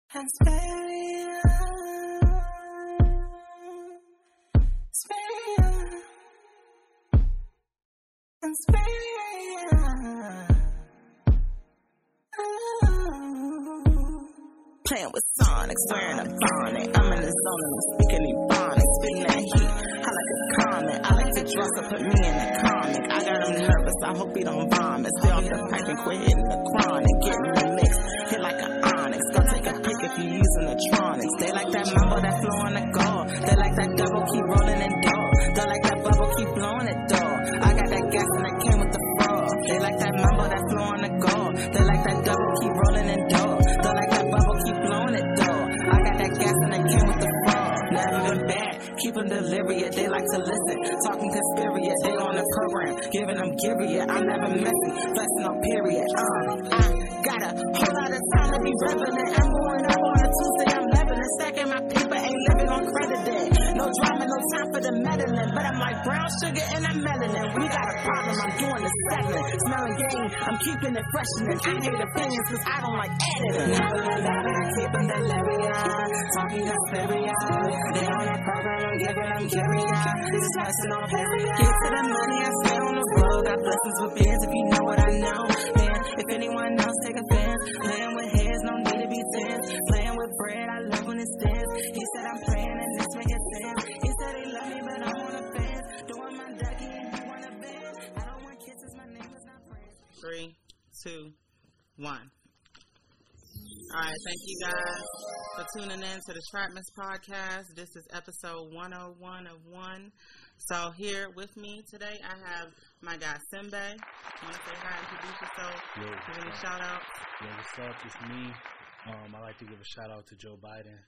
Hesperia, playing with Sonics, wearing a bonnet. I'm in the zone and I'm speaking Ebonics, spitting that heat. I like a comment, I like to dress up, put me in a comic. I got him nervous, I hope he don't vomit. Stay off the pipe and quit hitting the chronic. Getting the mix, hit like an onyx. Go take a pic if you using electronics. They like that mambo, that flow on the go. They like that double, keep rolling and dough. They like that bubble, keep blowing it though. I got that gas and that came with the fraud. They like that mambo, that flow on the go. They like that double, keep rolling and dough. They like that bubble, keep blowing it though. I got that gas and that came with the fraud. Never been bad, keep them delirious. They like to listen, talking conspiracy. They on the program, giving them giving. I'm never messy, flexing on period. I got a whole lot of time to be relevant. I'm going up on a Tuesday, I'm leveling. Stacking my paper, ain't living on credit day. No drama, no time for the meddling. But I'm like brown sugar and I'm melanin. We got a problem, I'm doing the segment. Smelling game, I'm keeping it fresh. And I hate opinions cause I don't like editing. Never I keep them delirious. Talking conspiracy. They on that program, I'm giving them curious. This is flexing on period. Get to the money, I stay on the road. Got blessings with beers if you know what I know. Man, if anyone else take offense. Playing with heads, no need to be tense. Playing with bread, I love when it stands. He said I'm praying and this making sense. He said he love me, but I'm on the fence. Doing my ducky and he want a band. I don't want kisses, my name is not Prince. 3, 2, 1. Alright, thank you guys for tuning in to the Trapmans Podcast. This is episode 101 of 1. So here with me today, I have my guy Simbe. You want to say hi, introduce yourself, give any shout outs? Yo, what's up? It's me. I like to give a shout out to Joe Biden,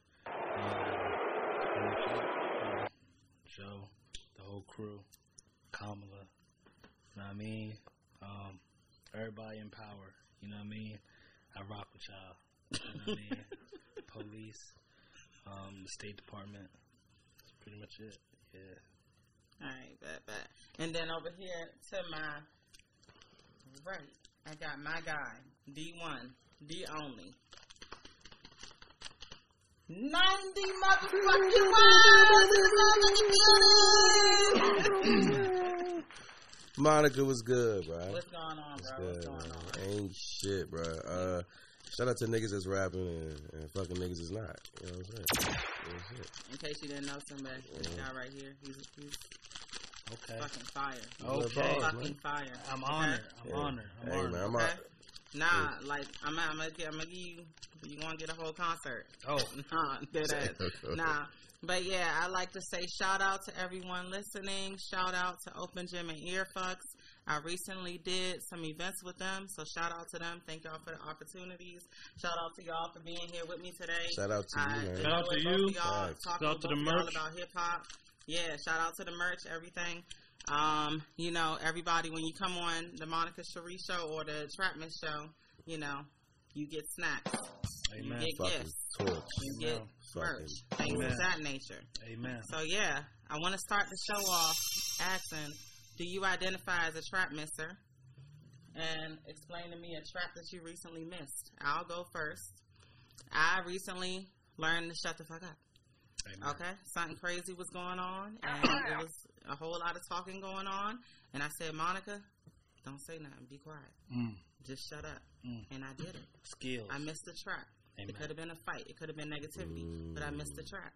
Joe, the whole crew, Kamala, you know what I mean? Everybody in power, you know what I mean? I rock with y'all, you know what I mean? Police, the State Department, that's pretty much it, yeah. Alright, bet. And then over here to my right, I got my guy, D1, D only. 90 motherfucking miles! Monica was good, bro. What's going on, bro? What's going on? Ain't shit, bro. Shout out to niggas that's rapping and fucking niggas is not. You know what I'm saying? In case you didn't know, somebody, this guy right here, he's okay. Fucking fire. Okay. Fucking fire. I'm honored. I'm honored. Man, I'm okay? out. Nah, like, I'm gonna give you gonna get a whole concert. Oh. Nah, dead ass. Nah. But yeah, I like to say shout out to everyone listening. Shout out to Open Gym and Earfucks. I recently did some events with them, so shout out to them. Thank y'all for the opportunities. Shout out to y'all for being here with me today. Shout out to you, man. Shout out to you. Shout out to the merch. About hip hop. Yeah, shout out to the merch, everything. You know, everybody, when you come on the Monica Cherie show or the Trapman show, you know, you get snacks. Amen. You get gifts. You get merch. Things of that nature. Amen. So, yeah, I want to start the show off asking, do you identify as a trap misser? And explain to me a trap that you recently missed. I'll go first. I recently learned to shut the fuck up. Amen. Okay? Something crazy was going on, and there was a whole lot of talking going on. And I said, Monica, don't say nothing. Be quiet. Just shut up. And I did it. Skills. I missed the trap. Amen. It could have been a fight. It could have been negativity. But I missed the trap.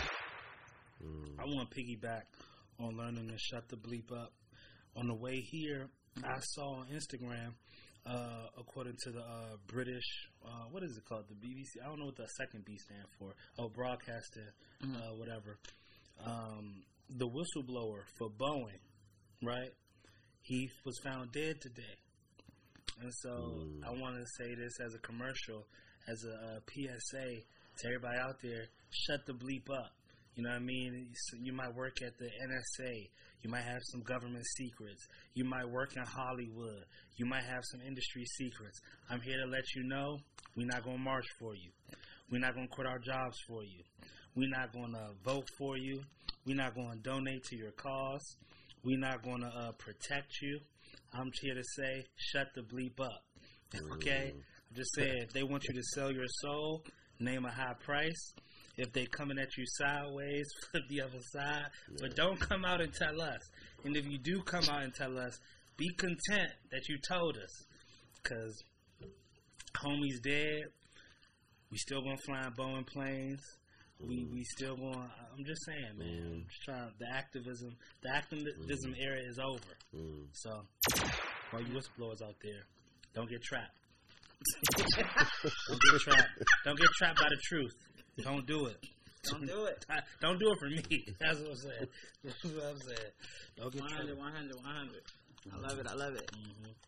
I want to piggyback on learning to shut the bleep up. On the way here, I saw on Instagram, according to the British, what is it called? The BBC? I don't know what the second B stand for. Oh, broadcaster, whatever. The whistleblower for Boeing, right? He was found dead today. And so I want to say this as a commercial, as a PSA to everybody out there, shut the bleep up. You know what I mean? You might work at the NSA. You might have some government secrets. You might work in Hollywood. You might have some industry secrets. I'm here to let you know we're not going to march for you. We're not going to quit our jobs for you. We're not going to vote for you. We're not going to donate to your cause. We're not going to protect you. I'm here to say, shut the bleep up. Okay? I'm just saying, if they want you to sell your soul, name a high price. If they coming at you sideways, flip the other side. Yeah. But don't come out and tell us. And if you do come out and tell us, be content that you told us. Because homie's dead. We still gonna fly in Boeing planes. We still gonna. I'm just saying, man. I'm just trying. The activism era is over. So, all you whistleblowers out there, don't get trapped. Don't get trapped. Don't get trapped by the truth. Don't do it. Don't do it. Don't do it for me. That's what I'm saying. That's what I'm saying. Don't get 100, 100, 100. I love it. I love it.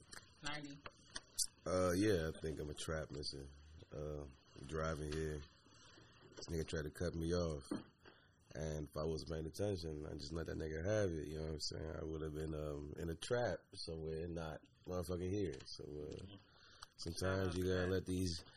90. Yeah, I think I'm a trap misser. Driving here, this nigga tried to cut me off, and if I wasn't paying attention, I just let that nigga have it. You know what I'm saying? I would have been in a trap somewhere, and not motherfucking here. So sometimes you gotta let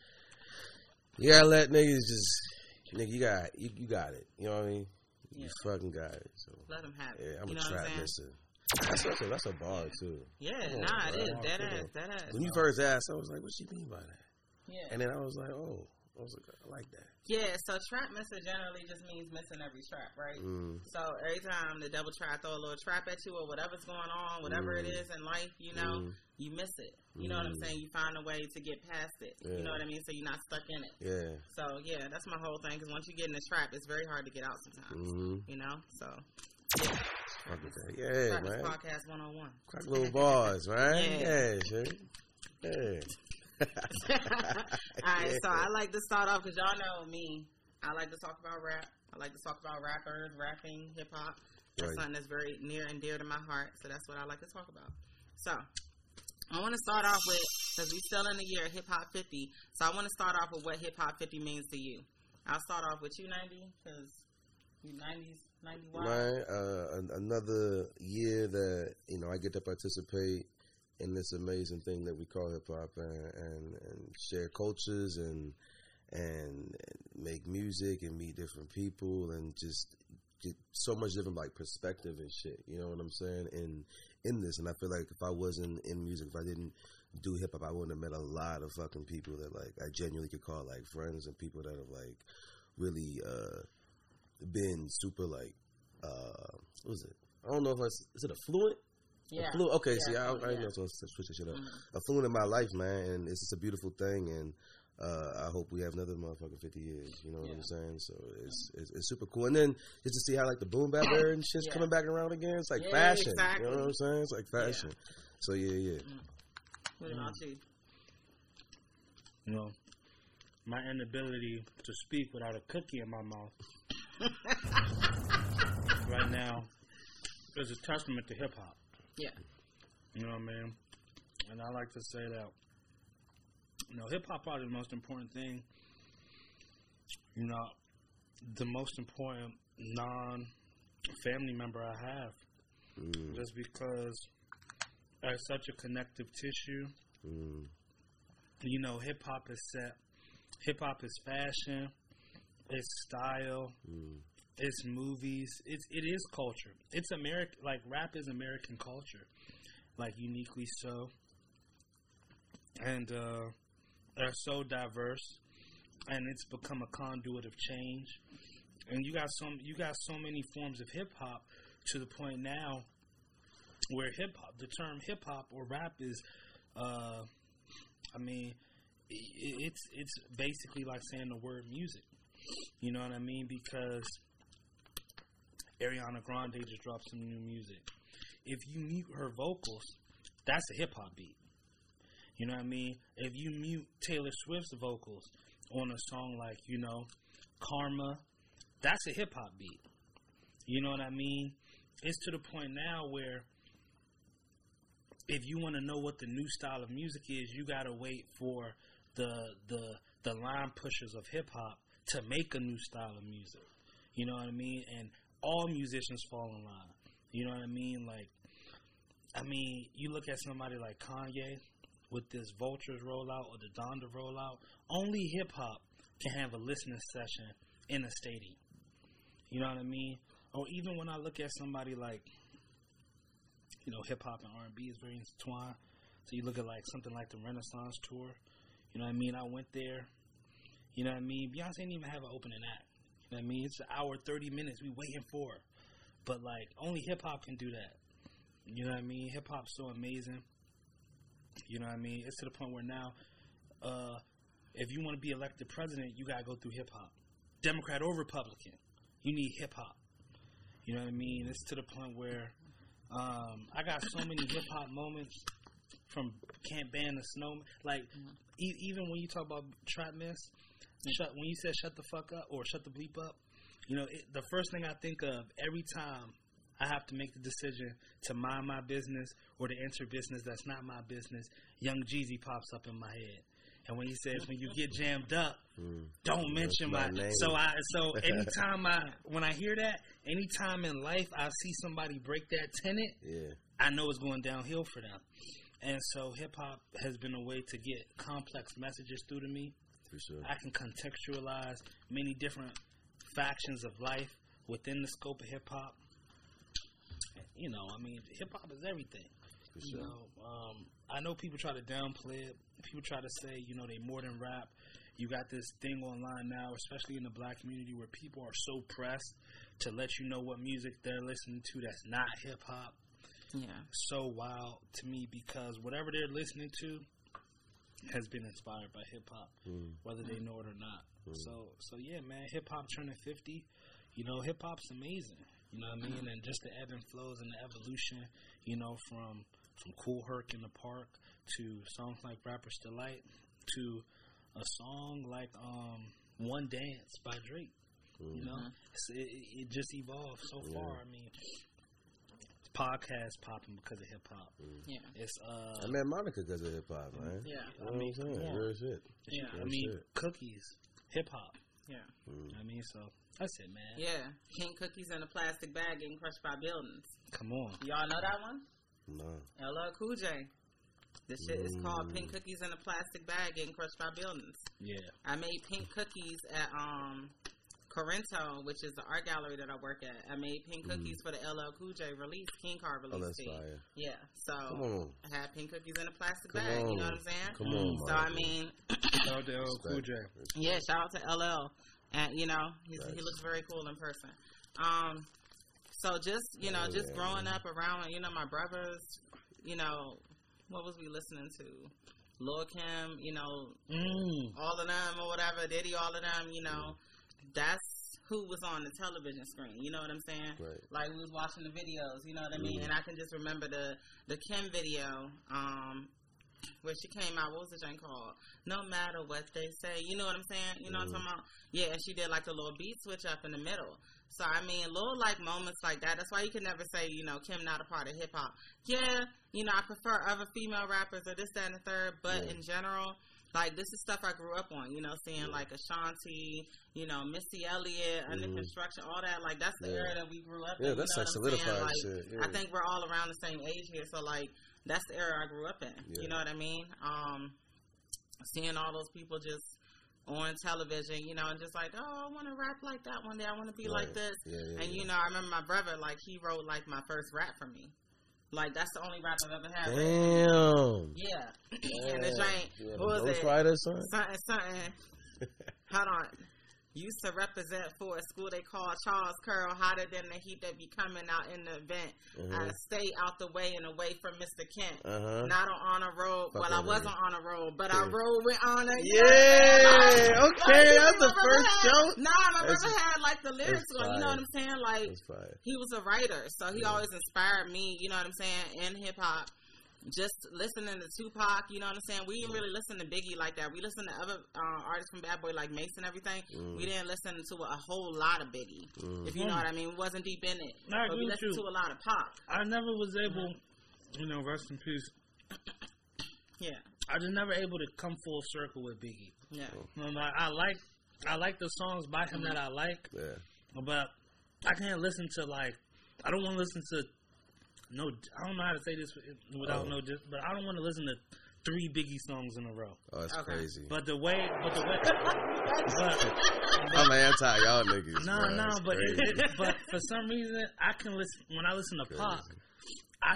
niggas just. Nigga, you got it. You know what I mean? You fucking got it. So let them have it. Yeah, I'm a trap misser. That's a bar too. Yeah, it is. Dead ass. When you first asked, I was like, "What you mean by that?" Yeah. And then I was like, I like that. Yeah, so trap misser generally just means missing every trap, right? So every time the devil try to throw a little trap at you or whatever's going on, whatever it is in life, you know, you miss it. You know what I'm saying? You find a way to get past it. Yeah. You know what I mean? So you're not stuck in it. Yeah. So, yeah, that's my whole thing. Because once you get in the trap, it's very hard to get out sometimes. You know? So, yeah. Yeah, Practice man. Podcast 101. Crack little bars, right? Yeah, shit. Yeah. Alright, so I like to start off because y'all know me. I like to talk about rap. I like to talk about rappers, rapping, hip hop. That's something that's very near and dear to my heart. So that's what I like to talk about. So I want to start off with, because we still in the year hip hop 50. So I want to start off with what hip hop 50 means to you. I'll start off with you, 90, because you 90s, 91. Right. Another year that I get to participate in this amazing thing that we call hip hop, and share cultures and make music and meet different people and just get so much different perspective and shit. You know what I'm saying? In this, and I feel like if I wasn't in music, if I didn't do hip hop, I wouldn't have met a lot of fucking people that I genuinely could call friends, and people that have really been super what was it? I don't know if is it affluent? Yeah. Okay, see, I know to switch this shit up. Affluent in my life, man, and it's just a beautiful thing, and I hope we have another motherfucking 50 years. You know what I'm saying? So it's super cool. And then just to see how the boom bap era and shit's coming back around again. It's like fashion. Exactly. You know what I'm saying? It's like fashion. So yeah. What about you? You know, my inability to speak without a cookie in my mouth right now is a testament to hip hop. Yeah. You know what I mean? And I like to say that, hip hop probably the most important thing. The most important non-family member I have. Just because it's such a connective tissue. Hip hop is set. Hip hop is fashion. It's style. It's movies. It is culture. It's American. Rap is American culture. Uniquely so. And they're so diverse, and it's become a conduit of change. And you got so many forms of hip hop to the point now where the term hip hop or rap is, it's basically like saying the word music. You know what I mean? Because Ariana Grande just dropped some new music. If you mute her vocals, that's a hip hop beat. You know what I mean? If you mute Taylor Swift's vocals on a song like, Karma, that's a hip hop beat. You know what I mean? It's to the point now where if you want to know what the new style of music is, you got to wait for the line pushers of hip hop to make a new style of music. You know what I mean? And all musicians fall in line. You know what I mean? You look at somebody like Kanye with this Vultures rollout or the Donda rollout. Only hip hop can have a listening session in a stadium. You know what I mean? Or even when I look at somebody like, hip hop and R&B is very intertwined. So you look at something like the Renaissance tour. You know what I mean? I went there. You know what I mean? Beyonce didn't even have an opening act. You know what I mean? It's an hour, 30 minutes. We waiting for her. But, like, only hip-hop can do that. You know what I mean? Hip-hop's so amazing. You know what I mean? It's to the point where now, if you want to be elected president, you got to go through hip-hop. Democrat or Republican, you need hip-hop. You know what I mean? It's to the point where I got so many hip-hop moments from Can't Ban the Snowman. Like, even when you talk about Trap Miss, when you said shut the fuck up or shut the bleep up, you know, the first thing I think of every time I have to make the decision to mind my business or to enter business that's not my business, Young Jeezy pops up in my head. And when he says, when you get jammed up, don't mention my name. So anytime when I hear that, anytime in life I see somebody break that tenet, I know it's going downhill for them. And so hip hop has been a way to get complex messages through to me. For sure. I can contextualize many different factions of life within the scope of hip hop. You know, I mean, hip hop is everything. For sure. You know, I know people try to downplay it. People try to say, you know, they more than rap. You got this thing online now, especially in the black community, where people are so pressed to let you know what music they're listening to that's not hip hop. Yeah. So wild to me because whatever they're listening to has been inspired by hip hop, whether they know it or not. So yeah, man, hip hop turning 50. You know, hip hop's amazing. You know what I mean? And just the ebb and flows and the evolution, you know, from Kool Herc in the Park to songs like Rapper's Delight to a song like One Dance by Drake. You know, it just evolved so far. I mean, podcast popping because of hip hop. Yeah, it's I met Monica because of hip hop, man. Yeah, you know what I'm saying? Real shit. Yeah, I mean, Cookies, hip hop. Yeah, I mean, so that's it, man. Yeah, Pink Cookies in a plastic bag getting crushed by buildings. Come on, y'all know that one? No. LL Cool J. This shit is called Pink Cookies in a plastic bag getting crushed by buildings. Yeah, I made pink cookies at Corinto, which is the art gallery that I work at. I made pink cookies for the LL Cool J release, King Card release. Oh, that's fire. Yeah, so I had pink cookies in a plastic bag. You know what I'm saying? Come on, so I mean, shout out to LL Cool J. Yeah, shout out to LL, and you know he looks very cool in person. So just just growing up around, you know, my brothers, you know, what was we listening to? Lil' Kim, you know, all of them or whatever, Diddy, all of them, you know, that's who was on the television screen, you know what I'm saying? Right. Like, we was watching the videos, you know what I mean? And I can just remember the Kim video, where she came out, what was the thing called? No Matter What They Say, you know what I'm saying? You know what I'm talking about? Yeah, and she did like the little beat switch up in the middle. So, I mean, little, like, moments like that. That's why you can never say, you know, Kim not a part of hip-hop. Yeah, you know, I prefer other female rappers or this, that, and the third. But in general, like, this is stuff I grew up on, you know, seeing, like, Ashanti, you know, Missy Elliott, Under Construction, all that. Like, that's the era that we grew up in. Yeah, that's like solidified shit. I think we're all around the same age here. So, like, that's the era I grew up in. You know what I mean? Seeing all those people just on television, you know, and just like, oh, I want to rap like that one day. I want to be like this. And, you know, I remember my brother, like, he wrote, like, my first rap for me. Like, that's the only rap I've ever had. Damn. Yeah. And the joint, what was it? Rider, son? Something. Hold on. Used to represent for a school they call Charles Curl, hotter than the heat that be coming out in the event. I stay out the way and away from Mr. Kent. Not on honor road. Well, I wasn't on a road, but I rode with honor. Yeah, okay, that's the first show. Nah, my brother had like the lyrics on, you know what I'm saying? Like, he was a writer, so he always inspired me, you know what I'm saying, in hip hop. Just listening to Tupac, you know what I'm saying? We didn't really listen to Biggie like that. We listened to other artists from Bad Boy like Mace and everything. We didn't listen to a whole lot of Biggie, if you know what I mean. We wasn't deep in it. But we listened to a lot of Pac. I never was able, you know, rest in peace. Yeah. I was never able to come full circle with Biggie. Yeah. You know, I like the songs by him that I like. Yeah. But I can't listen to, like, I don't want to listen to no, I don't know how to say this without but I don't want to listen to 3 Biggie songs in a row. Oh, that's crazy. But the way, I'm anti y'all niggas. No, but for some reason I can listen when I listen to Pac. I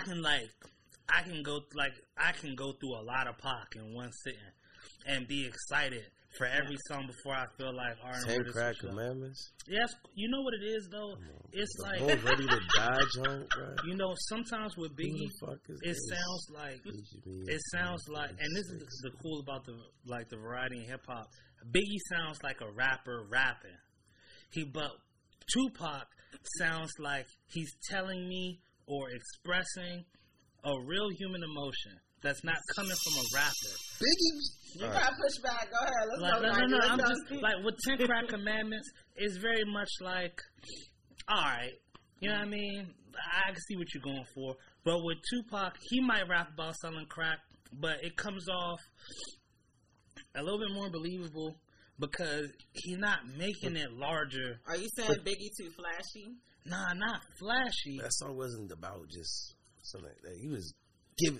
can go through a lot of Pac in one sitting and be excited for every song before I feel like R&B. 10 Crack Commandments. Yes, you know what it is though. It's the like whole Ready to Die joint, bro. You know, sometimes with Biggie, it sounds like and this is the cool about the variety in hip hop. Biggie sounds like a rapper rapping. But Tupac sounds like he's telling me or expressing a real human emotion that's not coming from a rapper. Biggie, you gotta push back. Go ahead. Let's go. No. I'm just like with 10 Crack Commandments. It's very much like, all right, you know what I mean? I can see what you're going for. But with Tupac, he might rap about selling crack, but it comes off a little bit more believable because he's not making it larger. Are you saying Biggie too flashy? Nah, not flashy. That song wasn't about just something like that. He was giving.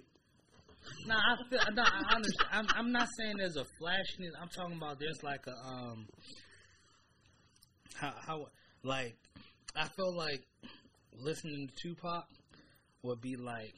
I understand. I'm not saying there's a flashiness. I'm talking about there's like a I feel like listening to Tupac would be like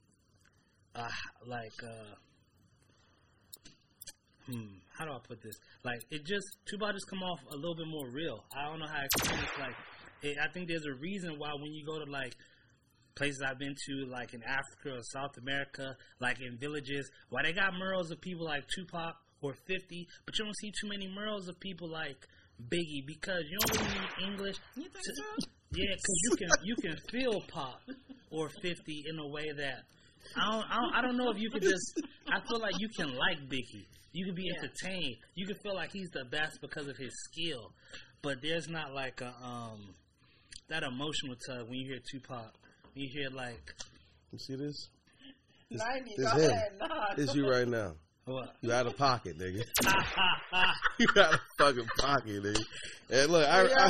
how do I put this? Like Tupac just come off a little bit more real. I don't know how to explain it. I think there's a reason why when you go to like places I've been to, like in Africa or South America, like in villages, why they got murals of people like Tupac or 50, but you don't see too many murals of people like Biggie because you don't really need English. You think so? Yeah, because you can feel Pop or 50 in a way that I don't know if you could just. I feel like you can like Biggie. You can be entertained. You can feel like he's the best because of his skill, but there's not like a that emotional tug when you hear Tupac. You hear like, you see this? 90. This Go him. ahead. Nah. It's you right now. What? You out of pocket, nigga. You out of fucking pocket, nigga. And look,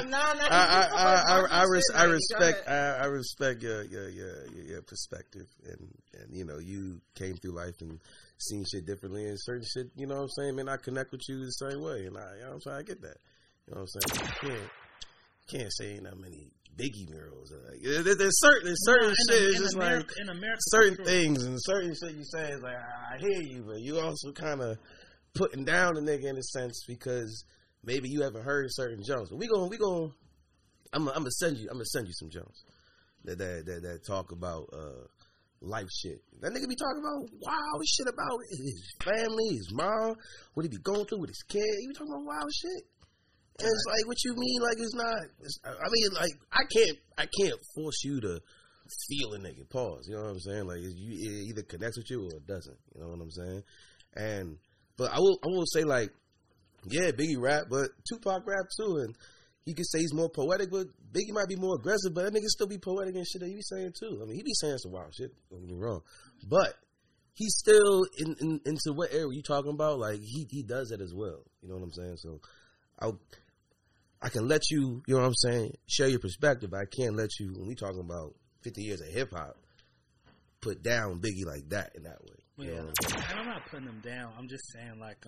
I respect your perspective, and you know you came through life and seen shit differently, and certain shit, you know what I'm saying, man. I connect with you the same way, and you know what I'm saying, I get that. You know what I'm saying? You can't say ain't that many Biggie murals. There's certain shit. It's just like certain things and certain shit you say is like I hear you, but you also kind of putting down the nigga in a sense because maybe you haven't heard certain jumps. But we going. I'm gonna send you some jumps that talk about life shit. That nigga be talking about wild shit about his family, his mom, what he be going through with his kid. He be talking about wild shit. And it's like, what you mean? Like, it's not. I mean, like, I can't force you to feel a nigga. Pause. You know what I'm saying? Like, it either connects with you or it doesn't. You know what I'm saying? But I will say, like, yeah, Biggie rap, but Tupac rap too, and he could say he's more poetic, but Biggie might be more aggressive, but that nigga still be poetic and shit that he be saying too. I mean, he be saying some wild shit. Don't get me wrong, but he's still into what area you talking about. Like, he does that as well. You know what I'm saying? So I can let you, you know what I'm saying, share your perspective, but I can't let you, when we talking about 50 years of hip-hop, put down Biggie like that in that way. Yeah, and I'm not putting them down. I'm just saying, like,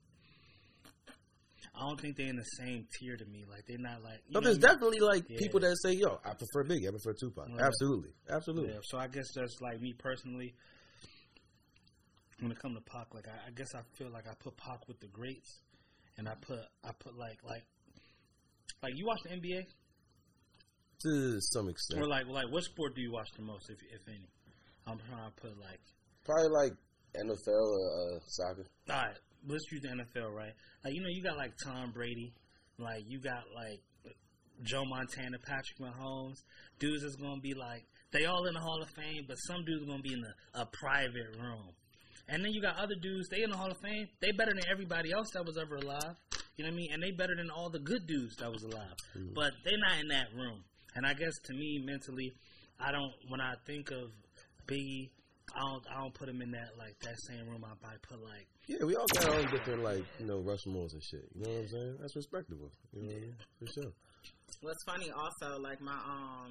I don't think they're in the same tier to me. Like, they're not like... But there's definitely, like, people that say, yo, I prefer Biggie, I prefer Tupac. Right. Absolutely. Yeah, so I guess that's, like, me personally, when it comes to Pac, like, I guess I feel like I put Pac with the greats, and I put like you watch the NBA? To some extent. Or like what sport do you watch the most, if any? I'm trying to put like probably like NFL or soccer. All right, let's use the NFL, right? Like you got like Tom Brady, like you got like Joe Montana, Patrick Mahomes, dudes that's gonna be like they all in the Hall of Fame, but some dudes are gonna be in a private room. And then you got other dudes, they in the Hall of Fame, they better than everybody else that was ever alive. You know what I mean? And they better than all the good dudes that was alive. Mm-hmm. But they're not in that room. And I guess to me, mentally, when I think of Biggie, I don't put him in that same room. I probably put like... Yeah, we all got our own different, Rushmores and shit. You know what I'm saying? That's respectable. You know what I mean? For sure. What's funny also, like my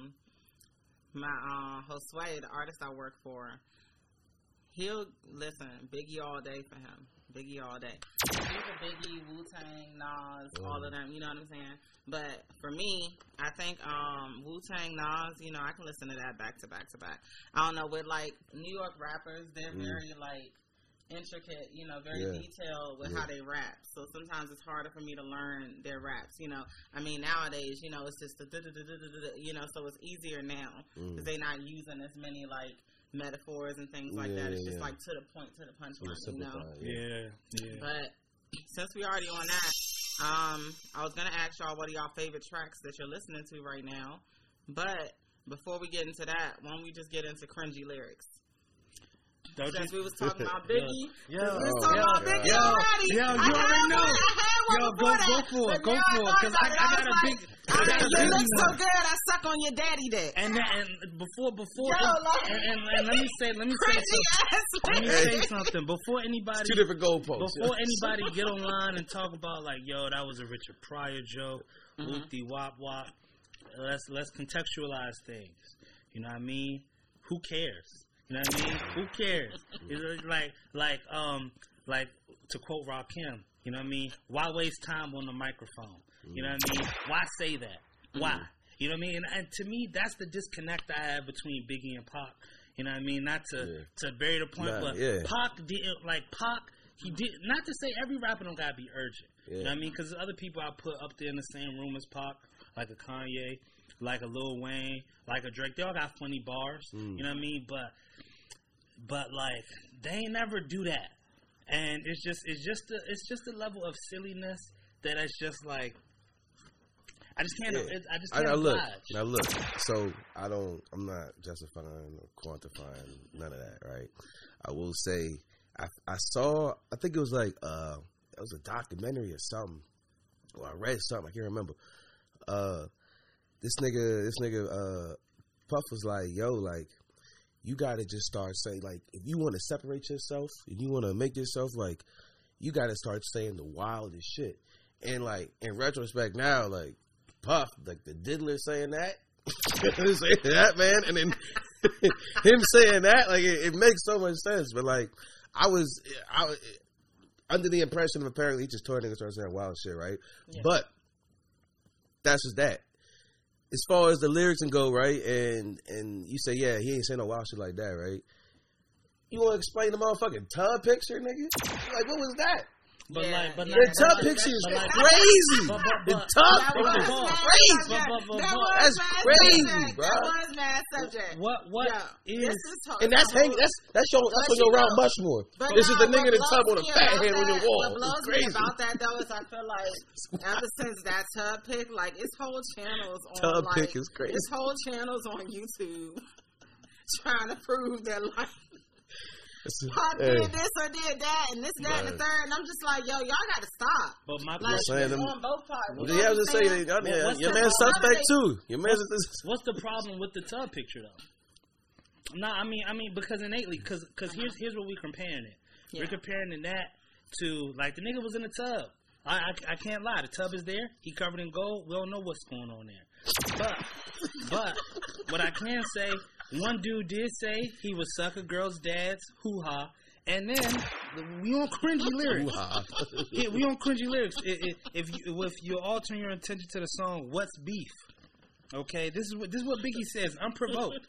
Josue, the artist I work for, he'll listen, Biggie all day for him. Biggie all day. He's a Biggie, Wu-Tang, Nas, all of them, you know what I'm saying? But for me, I think Wu-Tang, Nas, I can listen to that back to back to back. I don't know, with, New York rappers, they're very, intricate, very detailed with how they rap. So sometimes it's harder for me to learn their raps. I mean, nowadays, it's just so it's easier now because they're not using as many like metaphors and things like that. It's just like to the point, to the punchline. Yeah. But since we already on that, I was gonna ask y'all what are y'all favorite tracks that you're listening to right now. But before we get into that, why don't we just get into cringy lyrics? Since we was talking about Biggie. We was talking about Biggie already. You already know. Go for it. Because I got a big... You look so good, I suck on your daddy dick. And before... And let me say something. Before anybody... Two different goalposts. Before anybody get online and talk about like, yo, that was a Richard Pryor joke, whoopty wop wop. Let's contextualize things. You know what I mean? Who cares? You know what I mean? Who cares? It's like to quote Rakim, you know what I mean? Why waste time on the microphone? You know what I mean? Why say that? Why? You know what I mean? And to me, that's the disconnect I have between Biggie and Pac. You know what I mean? Not to bury the point, but Pac didn't he did not to say every rapper don't gotta be urgent. You know what I mean? Because other people I put up there in the same room as Pac, like a Kanye, like a Lil Wayne, like a Drake. They all got funny bars. You know what I mean? But like they ain't never do that, and it's just a level of silliness that it's just like I just can't. I just can't Now look. So I'm not justifying or quantifying none of that, right? I will say I saw. I think it was like it was a documentary or something, or I read something. I can't remember. This nigga Puff was like, yo, like. You gotta just start saying, like, if you want to separate yourself and you want to make yourself, like, you gotta start saying the wildest shit. And, like, in retrospect now, like, Puff, like, the diddler saying that, saying that, man, and then him saying that, like, it makes so much sense. But, like, I was under the impression of apparently he just told niggas started saying wild shit, right? Yeah. But that's just that. As far as the lyrics and go, right, and you say, yeah, he ain't saying no wild shit like that, right? You want to explain the motherfucking tub picture, nigga? Like, what was that? But the tub picture is crazy. The tub picture is crazy. That's crazy, bro. That was mad subject. What is? And that's on your Mount Rushmore. This is the nigga in the tub on a fat head on your wall. What blows me about that though is I feel like ever since that tub pic, like it's whole channels on tub pic is crazy. It's whole channels on YouTube trying to prove that like. Pac did this or did that and this, that, and the third, and I'm just like, yo, y'all gotta stop. But my question is on both parts. Yeah, I was just saying, your man's suspect too. Your man's. What's the problem with the tub picture though? No, I mean because innately, because here's what we're comparing it. Yeah. We're comparing that to like the nigga was in the tub. I can't lie. The tub is there. He covered in gold. We don't know what's going on there. But what I can say. One dude did say he would suck a girl's dad's hoo-ha, and then we on cringy lyrics. We on cringy lyrics. If you're altering your attention to the song, "What's Beef?" Okay, this is what Biggie says. Unprovoked,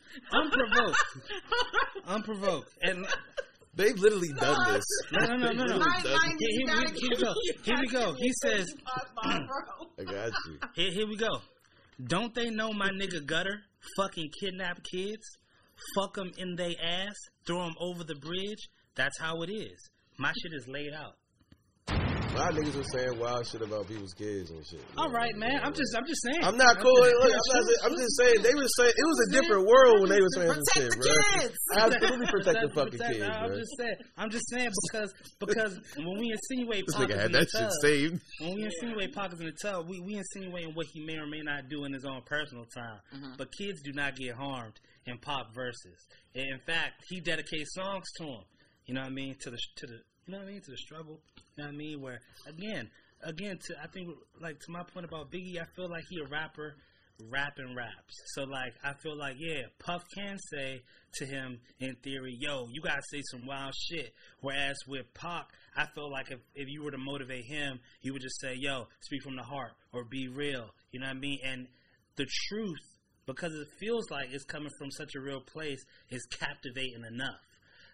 and they've literally done this. No. Here we go. He says, "I got you." Here we go. Don't they know my nigga Gutter? Fucking kidnap kids, fuck them in they ass, throw them over the bridge. That's how it is. My shit is laid out. A lot of niggas were saying wild shit about people's kids and shit. All right, man. I'm just saying. I'm not cool. I'm just saying they were saying it was a different world when they were saying this shit, bro. Absolutely protect the fucking kids, bro. I'm just saying because when we insinuate this Pac nigga is had in the that tub, shit saved. When we insinuate Pac is in the tub, we insinuating what he may or may not do in his own personal time. Mm-hmm. But kids do not get harmed in Pac verses. In fact, he dedicates songs to him. You know what I mean? To the you know what I mean? To the struggle. You know what I mean? Where again, I think like to my point about Biggie, I feel like he a rapper, rapping raps. So like I feel like Puff can say to him in theory, yo, you gotta say some wild shit. Whereas with Pac, I feel like if you were to motivate him, you would just say, yo, speak from the heart or be real. You know what I mean? And the truth, because it feels like it's coming from such a real place, is captivating enough.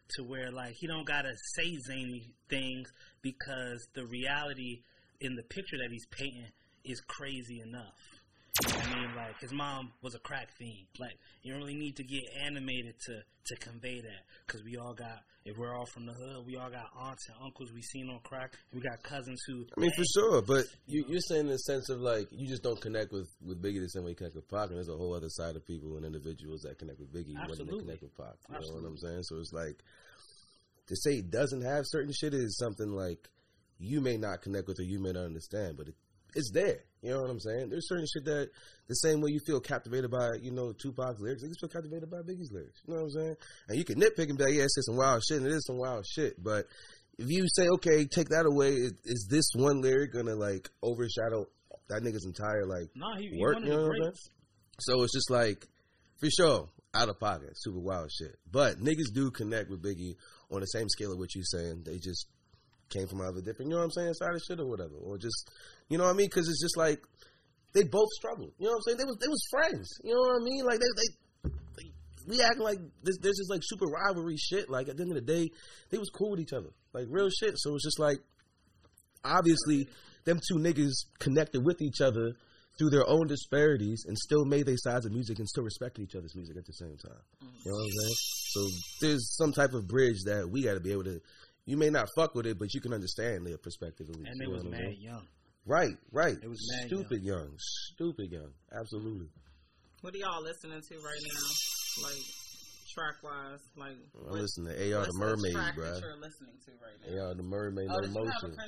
to where like he don't gotta say zany things because the reality in the picture that he's painting is crazy enough. You know what I mean? Like, his mom was a crack fiend. Like, you don't really need to get animated to convey that. Because we all got, if we're all from the hood, we all got aunts and uncles we seen on crack. We got cousins who... I mean, for sure. But you're saying in the sense of, like, you just don't connect with Biggie the same way you connect with Pac. And there's a whole other side of people and individuals that connect with Biggie when they connect with Pac. You know what I'm saying? So it's like, to say he doesn't have certain shit is something like you may not connect with or you may not understand. But it's there. You know what I'm saying? There's certain shit that the same way you feel captivated by, you know, Tupac's lyrics, you feel captivated by Biggie's lyrics. You know what I'm saying? And you can nitpick and be like, yeah, it's just some wild shit, and it is some wild shit. But if you say, okay, take that away, is this one lyric gonna like overshadow that nigga's entire like work? You know what I'm saying? So it's just like, for sure, out of pocket, super wild shit. But niggas do connect with Biggie on the same scale of what you're saying. They just came from out of a different, you know what I'm saying, side of shit or whatever, or just, you know what I mean? Because it's just like they both struggled. You know what I'm saying? They was friends. You know what I mean? Like they we acting like there's this like super rivalry shit. Like at the end of the day, they was cool with each other, like real shit. So it's just like obviously them two niggas connected with each other through their own disparities and still made their sides of music and still respected each other's music at the same time. You know what I'm saying? So there's some type of bridge that we got to be able to. You may not fuck with it, but you can understand their perspective at least. And they was mad young. Right. It was mad stupid young. Absolutely. What are y'all listening to right now? Like, track-wise? Like, I'm listening to A.R. the Mermaid, bro. What you're listening to right now? A.R. the Mermaid, No Motion. Motion. Oh, did you have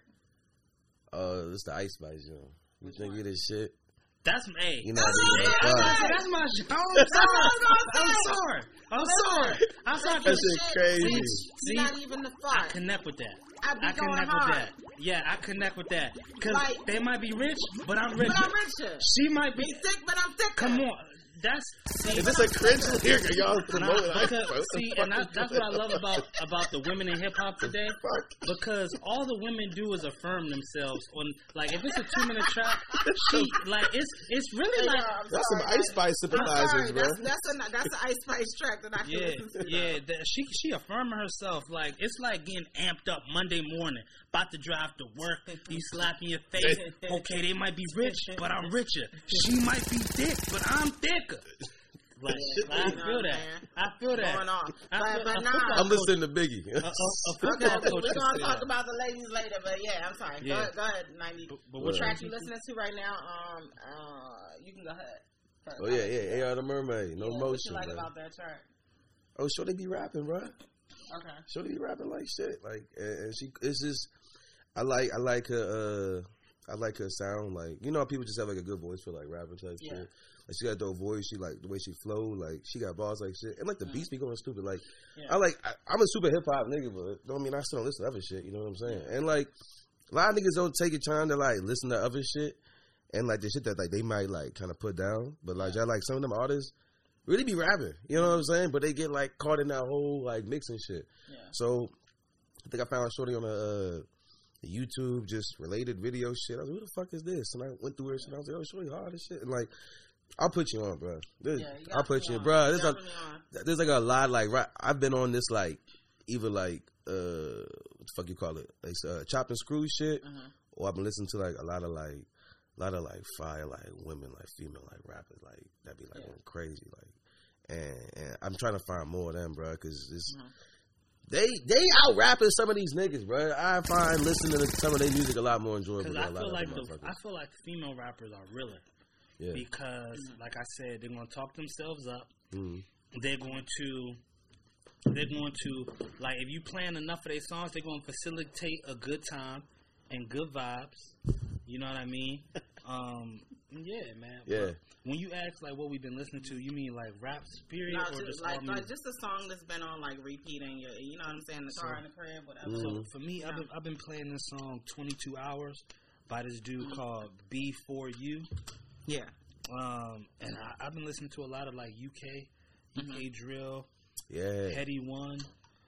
a cringy lyric? It's the Ice Spice, yo. You think of this shit? That's me. You know that's my shit. I'm sorry. That shit crazy. See, not even the fuck. I connect with that. I connect with that. Yeah, I connect with that. Because like, they might be rich, but I'm richer. She might be thick, but I'm thicker. Come on. Is this a cringe lyric? Y'all promoting that's what I love about the women in hip hop today. Because all the women do is affirm themselves on, like, if it's a 2-minute track, it's really like that's some Ice Spice sympathizers, bro. That's an Ice Spice track that I can listen to. Yeah, she affirming herself. Like, it's like getting amped up Monday morning, about to drive to work. You slapping your face. Okay, they might be rich, but I'm richer. She might be thick, but I'm thicker. Like, I feel that. Going on. But nah. I'm listening to Biggie. Okay, we're going to talk about the ladies later, but yeah, I'm sorry. Yeah. Go ahead, 90. But what track you listening to right now? You can go ahead. First. Oh, yeah. A.R. the Mermaid. No Motion. What you like about that track? Oh, sure they be rapping, bro. Okay. Sure they be rapping like shit. Like, and she, it's just, I like her, I like her sound. Like, you know how people just have like a good voice for like rapping type shit. Like, she got the voice. She like the way she flow. Like, she got bars like shit. And like the beats be going stupid. Like, I'm a super hip hop nigga, but don't mean I still don't listen to other shit. You know what I'm saying? And like, a lot of niggas don't take your time to like listen to other shit and like the shit that like they might like kind of put down. But like, y'all like some of them artists really be rapping. You know what I'm saying? But they get like caught in that whole like mixing shit. Yeah. So I think I found Shorty on a YouTube just related video shit. I was like, who the fuck is this? And I went through her shit. I was like, oh, Shorty hard as shit. And like, I'll put you on, bro. I'll put you on, bro. There's like a lot, like, I've been on this, like, either like, what the fuck you call it? Like, chop and screw shit. Or I've been listening to like a lot of fire, like, women, like, female, like, rappers, like, that be like going crazy, like, and I'm trying to find more of them, bro, because it's, they out rapping some of these niggas, bro. I find listening to some of their music a lot more enjoyable. I feel like female rappers are realer. Yeah. Because, like I said, they're going to talk themselves up. They're going to, like, if you playing enough of their songs, they're going to facilitate a good time and good vibes. You know what I mean? Yeah, man. Yeah. But when you ask, like, what we've been listening to, you mean, like, rap period? Or just like just a song that's been on, like, repeat in your, you know what I'm saying, the car in the crib, whatever. So, for me, I've been playing this song 22 Hours by this dude called B4U. Yeah. And I've been listening to a lot of like UK drill, Heady One,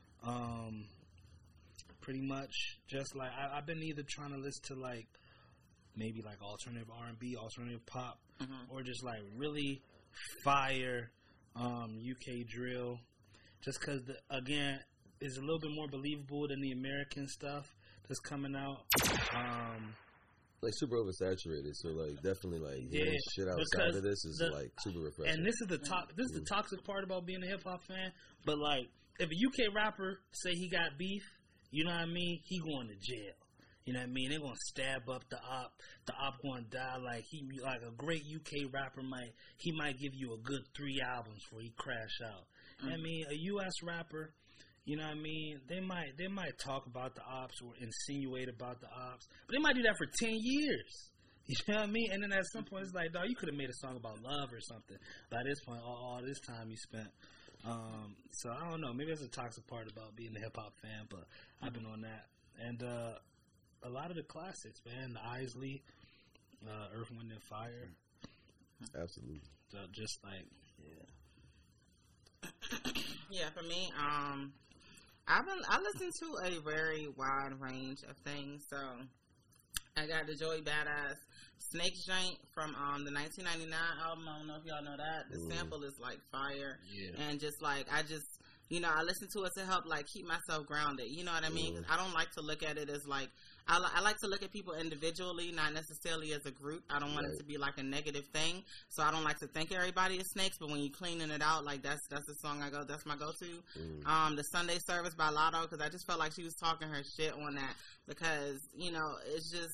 pretty much just like I've been either trying to listen to like maybe like alternative R&B, alternative pop, or just like really fire UK drill. Just because again, is a little bit more believable than the American stuff that's coming out. Like super oversaturated, so like definitely like hearing shit outside of this is like super refreshing. And this is the toxic part about being a hip hop fan. But like, if a UK rapper say he got beef, you know what I mean, he going to jail. You know what I mean? They're gonna stab up the op. The op gonna die. Like a great UK rapper might give you a good 3 albums before he crash out. I mean, a US rapper, you know what I mean? They might talk about the ops or insinuate about the ops, but they might do that for 10 years. You know what I mean? And then at some point, it's like, dog, you could have made a song about love or something. By this point, all this time you spent. So I don't know. Maybe that's a toxic part about being a hip hop fan, but I've been on that. And a lot of the classics, man. The Isley, Earth, Wind, and Fire. Absolutely. So just like, yeah, for me, I listen to a very wide range of things. So I got the Joey Badass Snakes joint from the 1999 album. I don't know if y'all know that. The sample is like fire, and just like I listen to it to help like keep myself grounded. You know what I mean? 'Cause I don't like to look at it as like I like to look at people individually, not necessarily as a group. I don't want it to be like a negative thing. So I don't like to think everybody is snakes. But when you cleaning it out, like that's the song that's my go-to. The Sunday Service by Lotto, because I just felt like she was talking her shit on that, because it's just.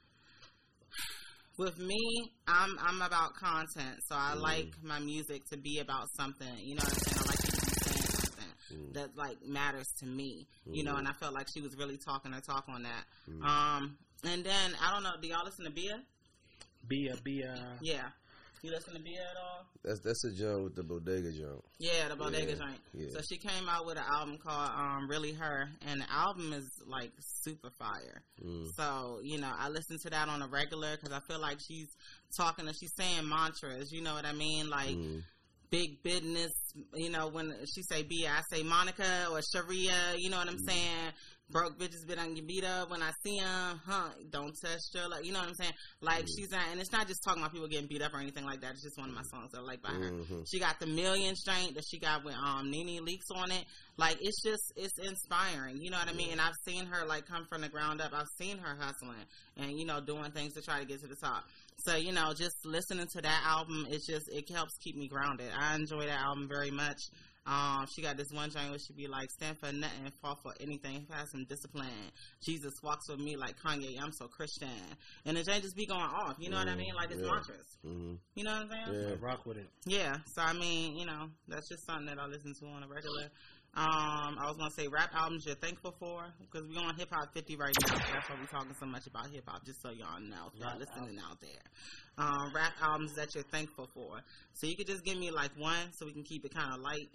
With me, I'm about content, so I like my music to be about something. You know what I'm saying? I like to be saying something that like matters to me. You know, and I felt like she was really talking her talk on that. And then I don't know. Do y'all listen to Bia? Bia. Yeah. You listen to Bia at all? That's a joint with the Bodega joint. Yeah, the Bodega joint. Yeah. So she came out with an album called Really Her, and the album is like super fire. So I listen to that on a regular because I feel like she's saying mantras. You know what I mean? Like big business. When she say Bia, I say Monica or Sharia. You know what I'm saying? Broke bitches been on your beat up when I see them, don't touch her, like, you know what I'm saying? Like, she's not, and it's not just talking about people getting beat up or anything like that. It's just one of my songs that I like by her. She got the Million strength that she got with Nene Leakes on it. Like, it's inspiring, you know what I mean? And I've seen her, like, come from the ground up. I've seen her hustling and, doing things to try to get to the top. So, just listening to that album, it helps keep me grounded. I enjoy that album very much. She got this one joint where she be like, stand for nothing, fall for anything, have some discipline. Jesus walks with me like Kanye, I'm so Christian. And the joint just be going off, you know what I mean? Like, it's mantras. You know what I'm saying? Yeah, rock with it. Yeah, so I mean, that's just something that I listen to on a regular. I was going to say rap albums you're thankful for, because we're on Hip Hop 50 right now, so that's why we're talking so much about hip hop, just so y'all know, if y'all listening out there. Rap albums that you're thankful for. So you could just give me like one so we can keep it kind of light,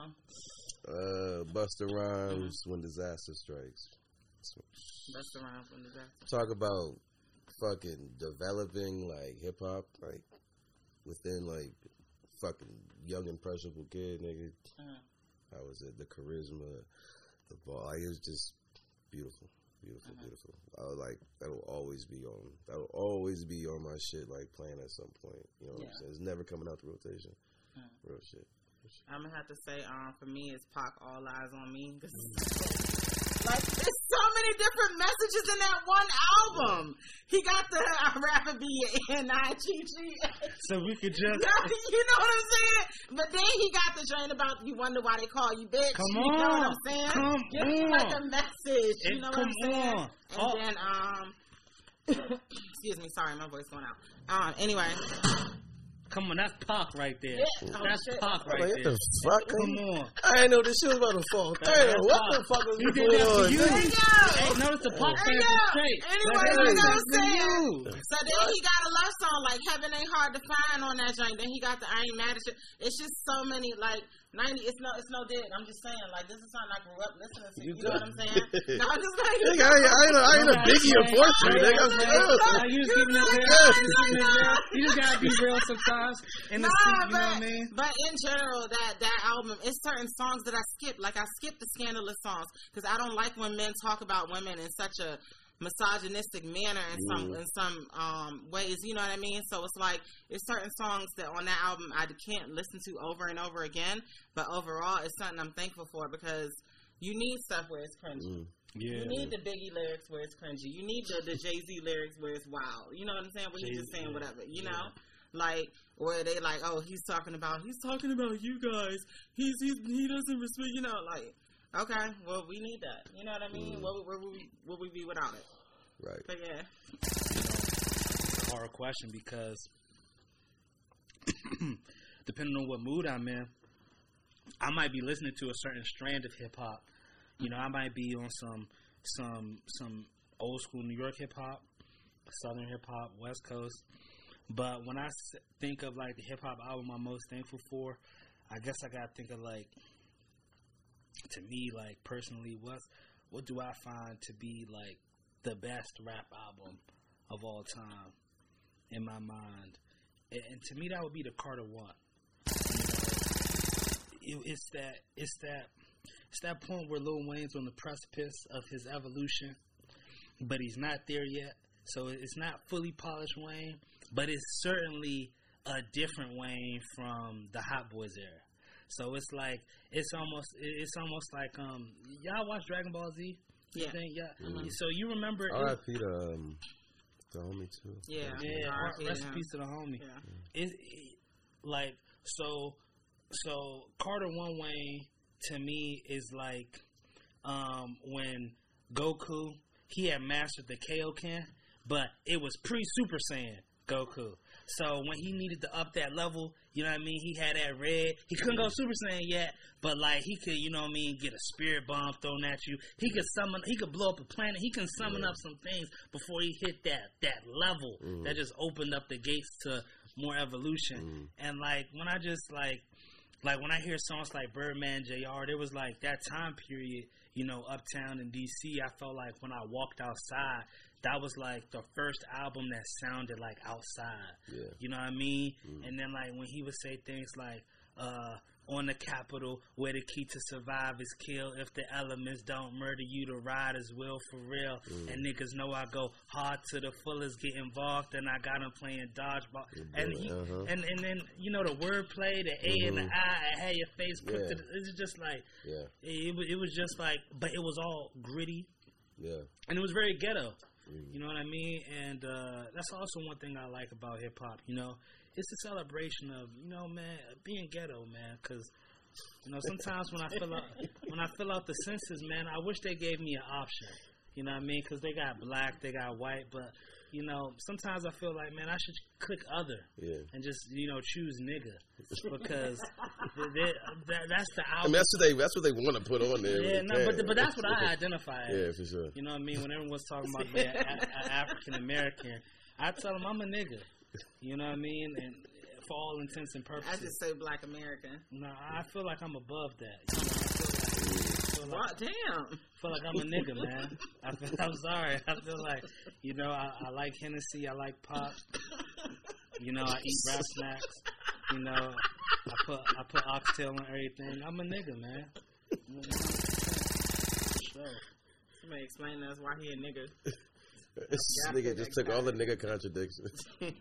Busta Rhymes, When Disaster Strikes. Busta Rhymes, When Disaster. Talk about fucking developing like hip hop, like within like fucking young impressionable kid, nigga. How was it? The charisma, the ball. Like, it was just beautiful. Beautiful. That'll always be on my shit, like playing at some point. You know what I'm saying? It's never coming out the rotation. Real shit. I'm gonna have to say, for me, it's Pac, All Eyes on Me. Like, there's so many different messages in that one album. He got the I'd rather be N-I-G-G. So we could just... You know what I'm saying? But then he got the joint about you wonder why they call you bitch. Come on. You know what I'm saying? Come Give me like a message. You know what I'm saying? And then, excuse me, sorry, my voice going out. Anyway... Come on, that's Pac right there. Yeah. That's Pac right there. What the fuck? Come on. I didn't know this shit was about to fall. Damn, what the fuck was going on? Hey, notice the Pac fans are straight. Anyway, you know what I'm saying? So then he got a love song like Heaven Ain't Hard to Find on that joint. Then he got the I Ain't Mad at You. It's just so many, like, 90, it's no dig. I'm just saying, like, this is something I grew up listening to. You know what I'm saying? No, I'm just like, I ain't a Biggie or Fortune, nigga. You just gotta be real sometimes. You know what I mean? But in general, that album, it's certain songs that I skip. Like, I skip the scandalous songs because I don't like when men talk about women in such a misogynistic manner in some ways, you know what I mean? So it's like, it's certain songs that on that album I can't listen to over and over again, but overall it's something I'm thankful for because You need stuff where it's cringy. Yeah. You need the Biggie lyrics where it's cringy. You need the Jay-Z lyrics where it's wild. You know what I'm saying? Where he's just saying whatever. You know, like where they like, oh, he's talking about you guys. He doesn't respect. You know, like okay, well we need that. You know what I mean? Where would we be without it? Right. But yeah. Hard question because depending on what mood I'm in, I might be listening to a certain strand of hip hop. You know, I might be on some old school New York hip hop, Southern hip hop, West Coast. But when I think of like the hip hop album I'm most thankful for, I guess I gotta think of like, to me, like personally, what do I find to be like the best rap album of all time in my mind? And to me, that would be the Carter One. You know, it's that point where Lil Wayne's on the precipice of his evolution, but he's not there yet. So it's not fully polished Wayne, but it's certainly a different Wayne from the Hot Boys era. So it's like it's almost like y'all watch Dragon Ball Z? Yeah. Mm-hmm. So you remember R.I.P. to the homie too. Yeah. Rest in peace to the homie. Yeah. Like so Carter One Wayne to me is like when Goku, he had mastered the Kaioken, but it was pre-Super Saiyan Goku. So when he needed to up that level, you know what I mean, he had that red. He couldn't go Super Saiyan yet, but like he could, you know what I mean, get a spirit bomb thrown at you. He could blow up a planet. He can summon up some things before he hit that level that just opened up the gates to more evolution. And like when I just like when I hear songs like Birdman, JR, there was like that time period, you know, uptown in DC, I felt like when I walked outside, that was like the first album that sounded like outside. Yeah. You know what I mean? And then like when he would say things like, on the Capitol, where the key to survive is kill. If the elements don't murder you, the riders will for real. And niggas know I go hard to the fullest, get involved, and I got them playing dodgeball. And and then you know the wordplay, the A and the I, had your face put to. It's just like it was just like, but it was all gritty. Yeah, and it was very ghetto. You know what I mean? And that's also one thing I like about hip hop. You know, it's the celebration of, you know, man, being ghetto, man. Because, you know, sometimes when I fill out the census, man, I wish they gave me an option. You know what I mean? Because they got black, they got white, but you know, sometimes I feel like, man, I should click other and just, you know, choose nigga because that's the album. I mean, that's what they want to put on there. Yeah, no, but that's what I identify as. Yeah, for sure. You know what I mean? When everyone's talking about being African American, I tell them I'm a nigga. You know what I mean? And for all intents and purposes, I just say Black American. No, I feel like I'm above that. You know, I feel like I'm a nigga, man. I'm sorry. I feel like, you know, I like Hennessy. I like pop. You know, I eat rap snacks. You know, I put oxtail on everything. I'm a nigga, man. Sure. Somebody explain to us why he a nigga. This nigga just took all the nigga contradictions.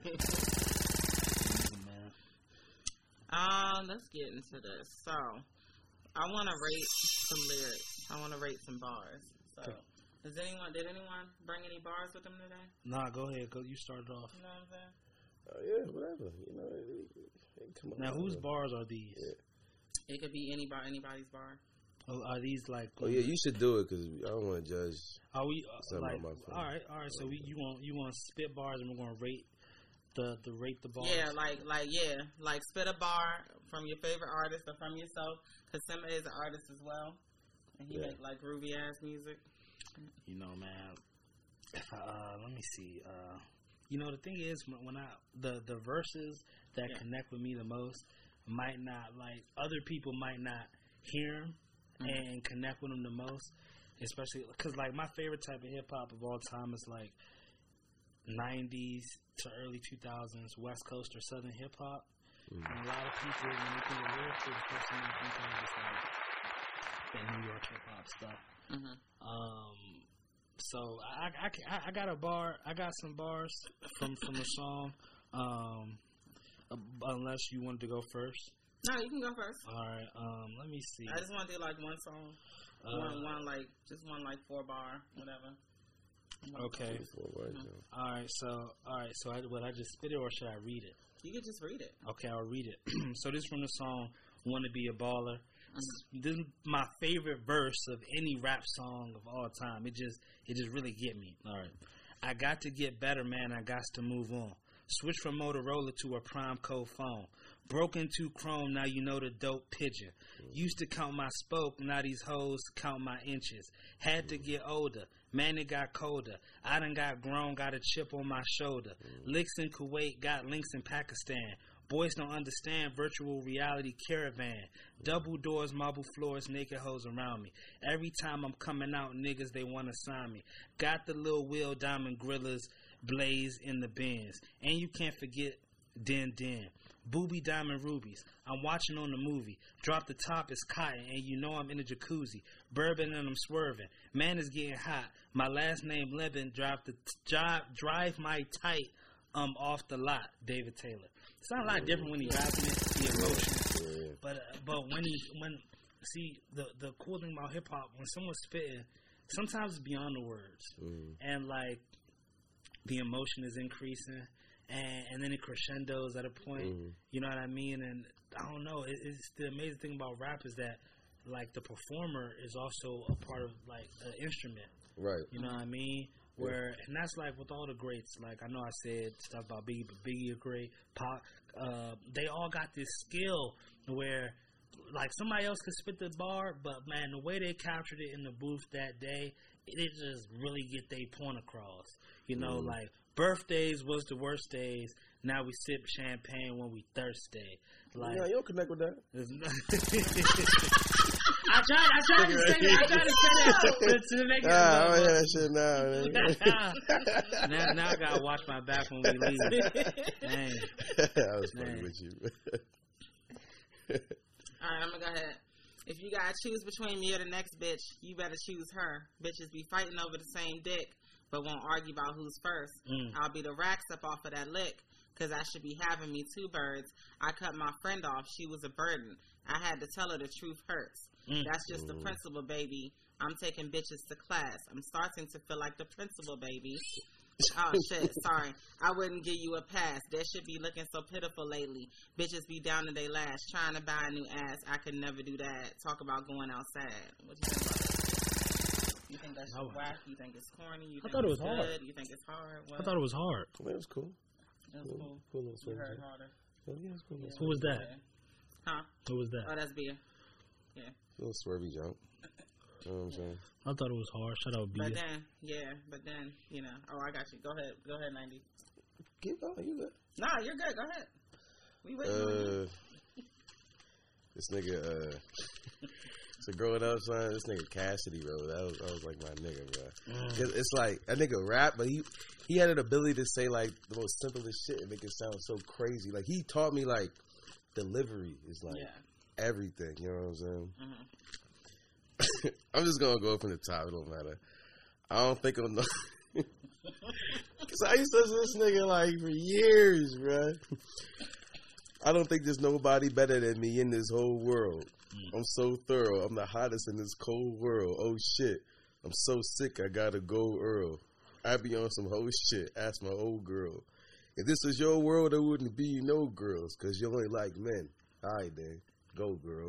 Let's get into this. So, I want to rate some lyrics. I want to rate some bars. So, did anyone bring any bars with them today? Nah, go ahead. You started off. You know what I'm saying? Oh yeah, whatever. You know, come on. Now, whose bars are these? Yeah. It could be anybody's bar. Oh, are these like? Oh yeah, you should do it because I don't want to judge. Are we like? All right. So you want spit bars, and we're gonna rate the bars. Yeah, like spit a bar from your favorite artist or from yourself, because Simba is an artist as well, and he make like groovy ass music. You know, man. Let me see. You know, the thing is, when the verses that connect with me the most might not, like, other people might not hear them and connect with them the most, especially because, like, my favorite type of hip hop of all time is like 90s to early 2000s West Coast or Southern hip hop. And a lot of people, when they think of lyrics, the first thing they think of is like that New York hip hop stuff. So I got a bar. I got some bars from the song. Unless you wanted to go first. No, you can go first. All right. Let me see. I just want to do like one song. One like 4-bar, whatever. Okay. All right. So I just spit it or should I read it? You can just read it. Okay, I'll read it. So this is from the song "Wanna Be a Baller." This is my favorite verse of any rap song of all time. It just really get me. All right. I got to get better, man. I got to move on. Switch from Motorola to a Prime Code phone. Broke into Chrome, now you know the dope pigeon. Used to count my spoke, now these hoes count my inches. Had to get older, man it got colder. I done got grown, got a chip on my shoulder. Licks in Kuwait, got links in Pakistan. Boys don't understand virtual reality caravan. Double doors, marble floors, naked hoes around me. Every time I'm coming out, niggas, they want to sign me. Got the Lil Will Diamond Grillers blaze in the bins. And you can't forget Den. Booby Diamond Rubies. I'm watching on the movie. Drop the top, it's cotton, and you know I'm in a jacuzzi. Bourbon and I'm swerving. Man is getting hot. My last name Lebin. Drive my tight off the lot. David Taylor. Sound a lot different when he rapping it, the emotion. But when see the cool thing about hip hop, when someone's spitting, sometimes it's beyond the words, and like the emotion is increasing. And then it crescendos at a point, you know what I mean? And I don't know, it's the amazing thing about rap is that, like, the performer is also a part of, like, the instrument. Right. You know what I mean? And that's, like, with all the greats. Like, I know I said stuff about Biggie, but Biggie is great. Pac, they all got this skill where, like, somebody else could spit the bar, but, man, the way they captured it in the booth that day, it just really get their point across. You know, like, birthdays was the worst days. Now we sip champagne when we thirsty. Like, yeah, you don't connect with that. I tried to say that to make it. I don't hear that shit now. Now I gotta watch my back when we leave. Dang. I was fucking with you. All right, I'm gonna go ahead. If you gotta choose between me or the next bitch, you better choose her. Bitches be fighting over the same dick, but won't argue about who's first. I'll be the racks up off of that lick, cause I should be having me 2 birds. I cut my friend off, she was a burden. I had to tell her the truth hurts. That's just the principle, baby. I'm taking bitches to class. I'm starting to feel like the principal, baby. Oh, shit, sorry. I wouldn't give you a pass. That should be looking so pitiful lately. Bitches be down to their last, trying to buy a new ass. I could never do that. Talk about going outside. What do you think about that? You think that's whack? You think it's corny? You think thought it was good? hard. You think it's hard? What? I thought it was hard. It was cool. It was cool. You heard harder. Yeah, it was cool. Yeah. Who was that? Huh? Who was that? Oh, that's Bia. Yeah. A little swervy jump. You know what I'm saying? I thought it was hard. Shout out Bia. But then, you know. Oh, I got you. Go ahead, 90. Keep going. You good? Nah, you're good. Go ahead. We waiting. This nigga, so growing up, son, this nigga Cassidy, bro, that was like my nigga, bro. It's like, that nigga rap, but he had an ability to say, like, the most simplest shit and make it sound so crazy. Like, he taught me, like, delivery is, like, everything, you know what I'm saying? I'm just gonna go from the top, it don't matter. I don't think I'm not, because I used to listen to this nigga, like, for years, bro. I don't think there's nobody better than me in this whole world. I'm so thorough. I'm the hottest in this cold world. Oh, shit. I'm so sick, I gotta go Earl. I be on some whole shit. Ask my old girl. If this was your world, there wouldn't be no girls, because you only like men. All right, then. Go, girl.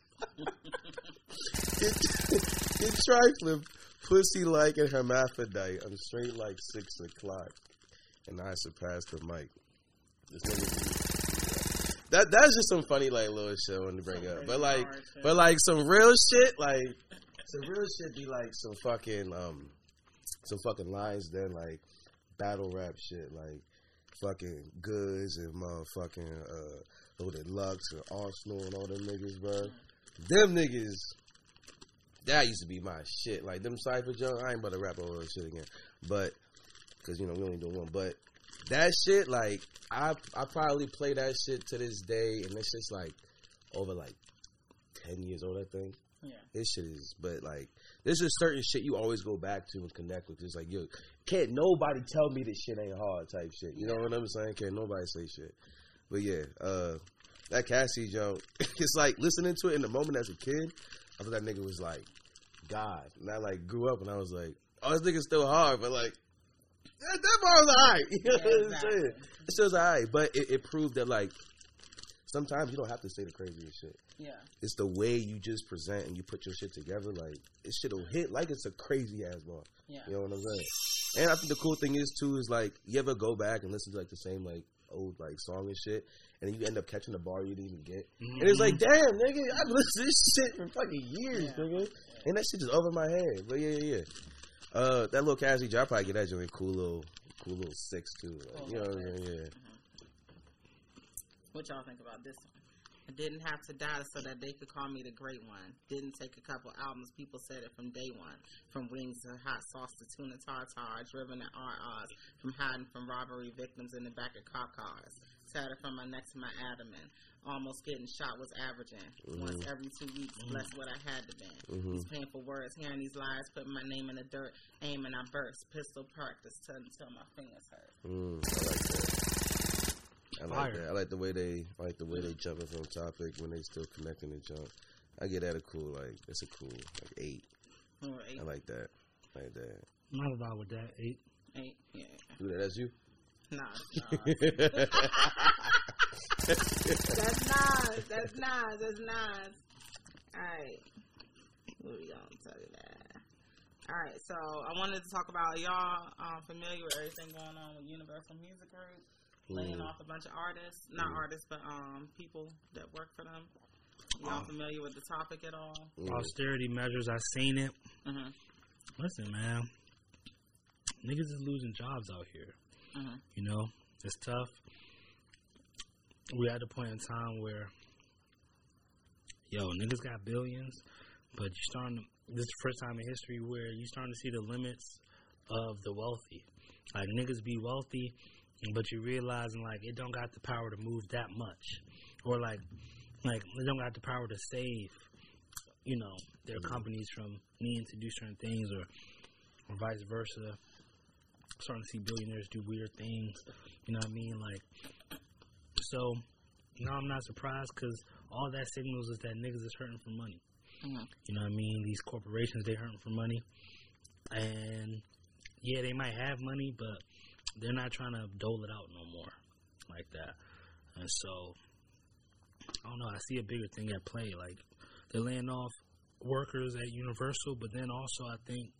Get trifling. Pussy like a hermaphrodite. I'm straight like 6 o'clock. And I surpassed the mic. This nigga... That's just some funny, like, little shit I wanted to bring up. But like some real shit, like, some real shit be like some fucking lines then, like, battle rap shit, like, fucking Goods and motherfucking, Loaded Lux and Arsenal and all them niggas, bro. Them niggas, that used to be my shit. Like, them Cypher Jones, I ain't about to rap all that shit again. But, because, you know, we only do one. But, that shit, like, I probably play that shit to this day, and it's just, like, over, like, 10 years old, I think. Yeah. This shit is, but, like, there's just certain shit you always go back to and connect with. It's like, yo, can't nobody tell me this shit ain't hard type shit. You know what I'm saying? Can't nobody say shit. But, yeah, that Cassie joke, it's like, listening to it in the moment as a kid, I thought that nigga was, like, God. And I like grew up and I was like, oh, this nigga's still hard, but like that bar was alright. You know what I'm saying? It was alright, but it proved that like sometimes you don't have to say the craziest shit. Yeah. It's the way you just present and you put your shit together. Like, it shit'll hit like it's a crazy ass bar. Yeah. You know what I'm saying? And I think the cool thing is, too, is like, you ever go back and listen to like the same like old like song and shit, and then you end up catching a bar you didn't even get. Mm-hmm. And it's like, damn, nigga, I've listened to this shit for fucking years, nigga. And that shit just over my head. But yeah. That little Cassie J, I probably get that joint cool little 6 too. Like, you know what I'm saying? Yeah. What y'all think about this one? I didn't have to die so that they could call me the great one. Didn't take a couple albums. People said it from day one. From wings to hot sauce to tuna tartar. Driven at RRs. From hiding from robbery victims in the back of cop cars. Tattered from my neck to my abdomen. Almost getting shot was averaging. Once every 2 weeks. Bless what I had to be. These painful words. Hearing these lies. Putting my name in the dirt. Aiming, I burst. Pistol practice until my fingers hurt. I like that. I like that. I like the way they jumping from topic when they still connecting the jump. I get that a cool it's a cool 8. 8. I like that. Like that. Not about with that 8. 8. Yeah. That's you. Nah. That's Nas. All right. What are we gonna tell you that? All right. So I wanted to talk about y'all familiar with everything going on with Universal Music Group. Laying off a bunch of artists, not artists, but people that work for them. Y'all familiar with the topic at all? Austerity measures, I've seen it. Listen, man, niggas is losing jobs out here. You know, it's tough. We're at the point in time where, niggas got billions, but this is the first time in history where you're starting to see the limits of the wealthy. Like, niggas be wealthy, but you realizing, like, it don't got the power to move that much. Or, like it don't got the power to save, their companies from needing to do certain things or vice versa. Starting to see billionaires do weird things. You know what I mean? Like, so, now I'm not surprised because all that signals is that niggas is hurting for money. You know what I mean? These corporations, they hurting for money. And, yeah, they might have money, but they're not trying to dole it out no more like that. And so, I don't know, I see a bigger thing at play. Like, they're laying off workers at Universal, but then also I think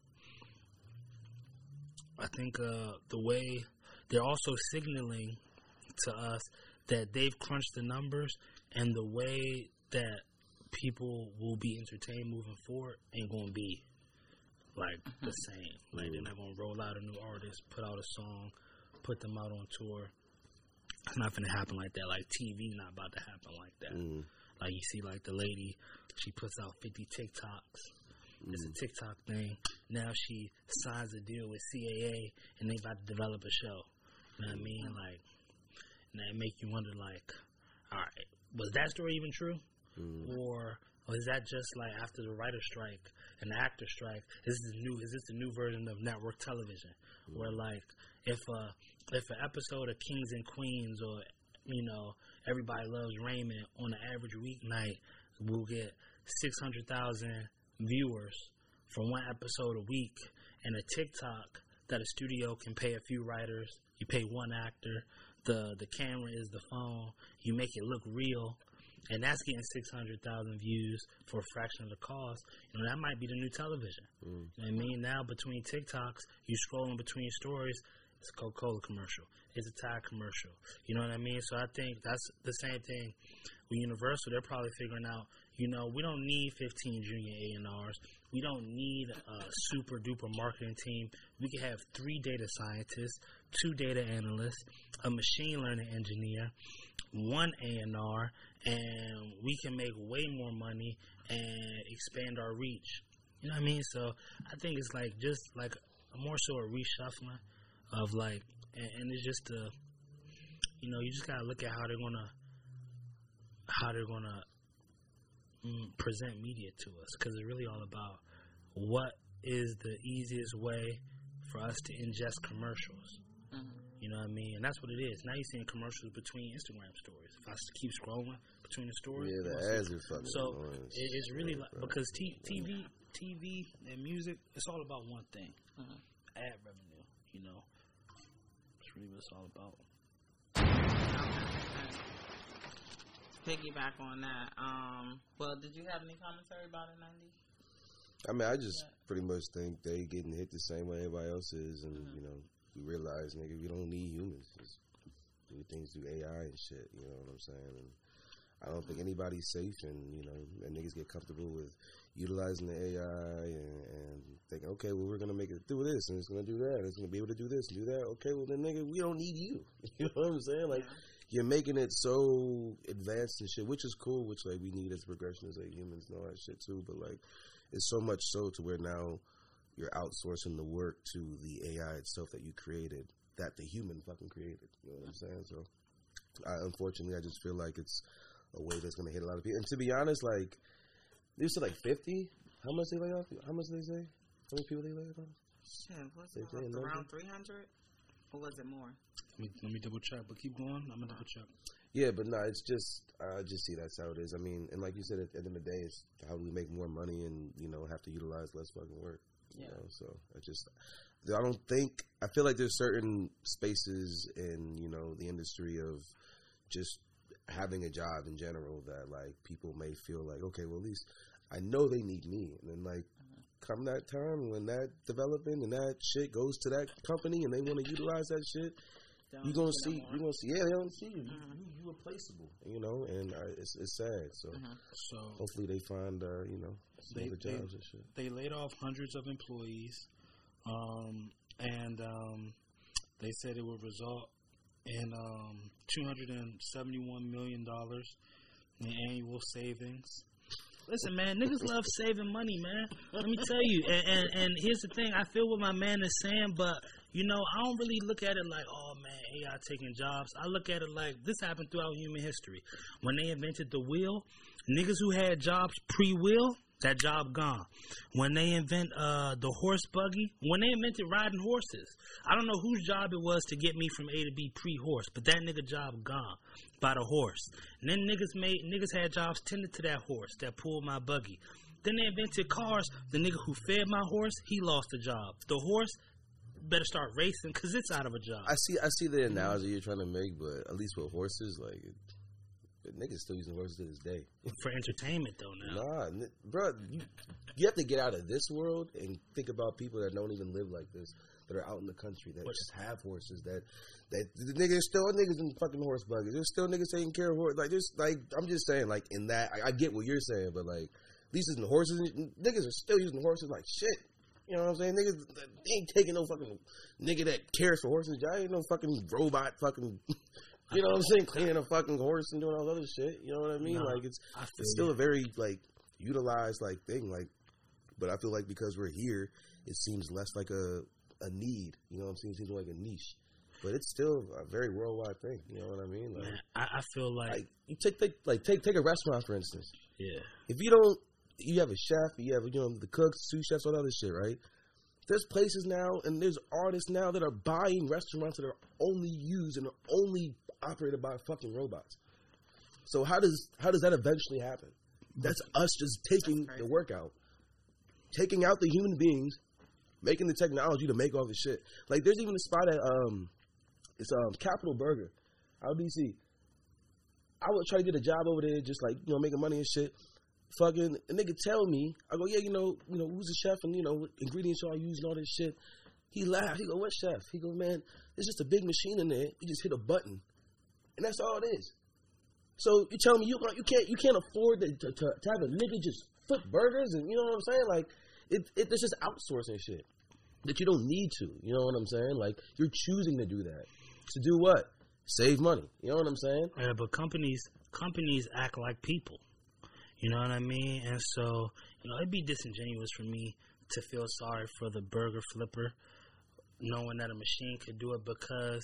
the way they're also signaling to us that they've crunched the numbers and the way that people will be entertained moving forward ain't going to be like the same. Like, they're not going to roll out a new artist, put out a song, put them out on tour. It's not going to happen like that. Like, TV not about to happen like that. Like, you see, like, the lady, she puts out 50 TikToks. It's a TikTok thing. Now she signs a deal with CAA, and they about to develop a show. You know what I mean? Like, and that make you wonder, like, all right, was that story even true? Or is that just, like, after the writer strike and the actor strike, is this the new version of network television? Where, like, if an episode of Kings and Queens or, Everybody Loves Raymond on an average weeknight will get 600,000 viewers for one episode a week, and a TikTok that a studio can pay a few writers, you pay one actor, the camera is the phone, you make it look real, and that's getting 600,000 views for a fraction of the cost. That might be the new television. You know what I mean? Now, between TikToks, you scrolling between stories, it's a Coca-Cola commercial. It's a Tide commercial. You know what I mean? So I think that's the same thing with Universal. They're probably figuring out, we don't need 15 junior A&Rs. We don't need a super-duper marketing team. We can have 3 data scientists, 2 data analysts, a machine learning engineer, 1 A&R, and we can make way more money and expand our reach. You know what I mean? So I think it's like just like more so a reshuffling of like, and it's just you just gotta look at how they're gonna present media to us, because it's really all about what is the easiest way for us to ingest commercials. You know what I mean? And that's what it is. Now you're seeing commercials between Instagram stories. If I keep scrolling between the stories. Yeah, the ads are fucking So it's really like, because TV, TV and music, it's all about one thing: ad revenue. You know, that's really what it's all about. Piggyback on that. Well, did you have any commentary about it, 90? I mean, I just pretty much think they getting hit the same way everybody else is, and you know, we realize, nigga, we don't need humans. Just do things through AI and shit. You know what I'm saying? And I don't think anybody's safe, and you know, and niggas get comfortable with utilizing the AI and think, okay, well, we're gonna make it do this, and it's gonna do that, it's gonna be able to do this and do that. Okay, well then, nigga, we don't need you. You know what I'm saying? Like, you're making it so advanced and shit, which is cool, which like we need as progressionists, like humans and all that shit too. But like, it's so much so to where now you're outsourcing the work to the AI itself that you created, that the human fucking created. You know what I'm saying? So, unfortunately, I just feel like it's a way that's going to hit a lot of people. And to be honest, like, they said like 50. How much they lay off? How much did they say? How many people they laid off? Shit, what's it around 300? Or was it more? Let me double check, but keep going. I'm gonna double check. Yeah, but no, it's just I just see that's how it is. I mean, and like you said, at the end of the day, it's how do we make more money and you know have to utilize less fucking work. You know, so I don't think I feel like there's certain spaces in you know the industry of just having a job in general that like people may feel like, okay, well at least I know they need me, and then like come that time when that developing and that shit goes to that company and they want to utilize that shit, you're gonna see, yeah, they don't see you. You replaceable, you know, and it's sad. So hopefully they find you know some other jobs and shit. They laid off hundreds of employees, and they said it would result in $271 million in annual savings. Listen, man, niggas love saving money, man. Let me tell you. And here's the thing. I feel what my man is saying, but, you know, I don't really look at it like, oh, man, AI taking jobs. I look at it like this happened throughout human history. When they invented the wheel, niggas who had jobs pre-wheel, that job gone. When they invent the horse buggy, when they invented riding horses, I don't know whose job it was to get me from A to B pre-horse, but that nigga job gone by the horse. And then niggas had jobs tended to that horse that pulled my buggy. Then they invented cars. The nigga who fed my horse, he lost a job. The horse better start racing because it's out of a job. I see the analogy you're trying to make, but at least with horses, like. Niggas still using horses to this day. For entertainment, though, now. Nah, bro, you have to get out of this world and think about people that don't even live like this, that are out in the country, that just have horses, that the niggas still niggas in fucking horse buggies. There's still niggas taking care of horses. Like, there's, like, I'm just saying, like, in that, I get what you're saying, but, like, at least in the horses, niggas are still using horses like shit. You know what I'm saying? Niggas ain't taking no fucking nigga that cares for horses. Y'all ain't no fucking robot fucking... You know what I'm saying? Cleaning a fucking horse and doing all that other shit. You know what I mean? Like it's still a very like utilized like thing. Like, but I feel like because we're here, it seems less like a need. You know what I'm saying? It seems like a niche, but it's still a very worldwide thing. You know what I mean? Like, man, I feel like you take a restaurant for instance. Yeah. If you have a chef, you have the cooks, sous chefs, all that other shit, right? There's places now and there's artists now that are buying restaurants that are only used and are only operated by fucking robots. So how does that eventually happen? That's us just taking the work out, taking out the human beings, making the technology to make all the shit. Like there's even a spot at it's Capital Burger, out DC. I would try to get a job over there, just like making money and shit. Fucking a nigga tell me, I go, yeah, who's the chef and what ingredients y'all use and all this shit. He laughed. He go, what chef? He go, man, it's just a big machine in there. You just hit a button, and that's all it is. So you tell me you can't afford to have a nigga just flip burgers and you know what I'm saying? Like it's just outsourcing shit that you don't need to. You know what I'm saying? Like you're choosing to do that to do what? Save money. You know what I'm saying? Yeah, but companies act like people. You know what I mean? And so, it'd be disingenuous for me to feel sorry for the burger flipper, knowing that a machine could do it because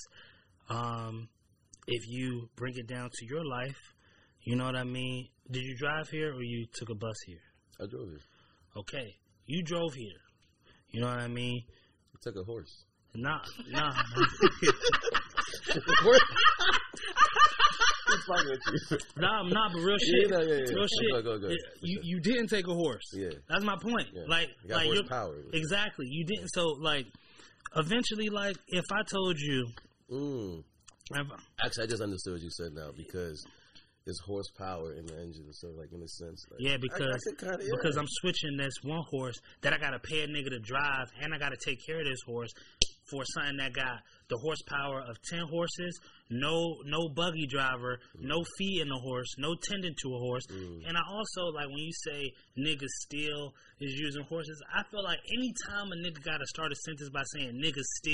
if you bring it down to your life, you know what I mean? Did you drive here or you took a bus here? I drove here. Okay. You drove here. You know what I mean? I took a horse. Nah. fucking with you. Nah, but real shit. Yeah. Real shit. Go. You didn't take a horse. Yeah. That's my point. Yeah. Like horsepower. Exactly. You didn't. So like, eventually, like, if I told you. Actually, I just understood what you said now because there's horsepower in the engine, so like in a sense. Like, yeah, because I'm switching this one horse that I gotta pay a nigga to drive, and I gotta take care of this horse for something that got the horsepower of 10 horses, no buggy driver, no fee in the horse, no tending to a horse. And I also, like, when you say niggas still is using horses, I feel like anytime a nigga gotta start a sentence by saying niggas still, ...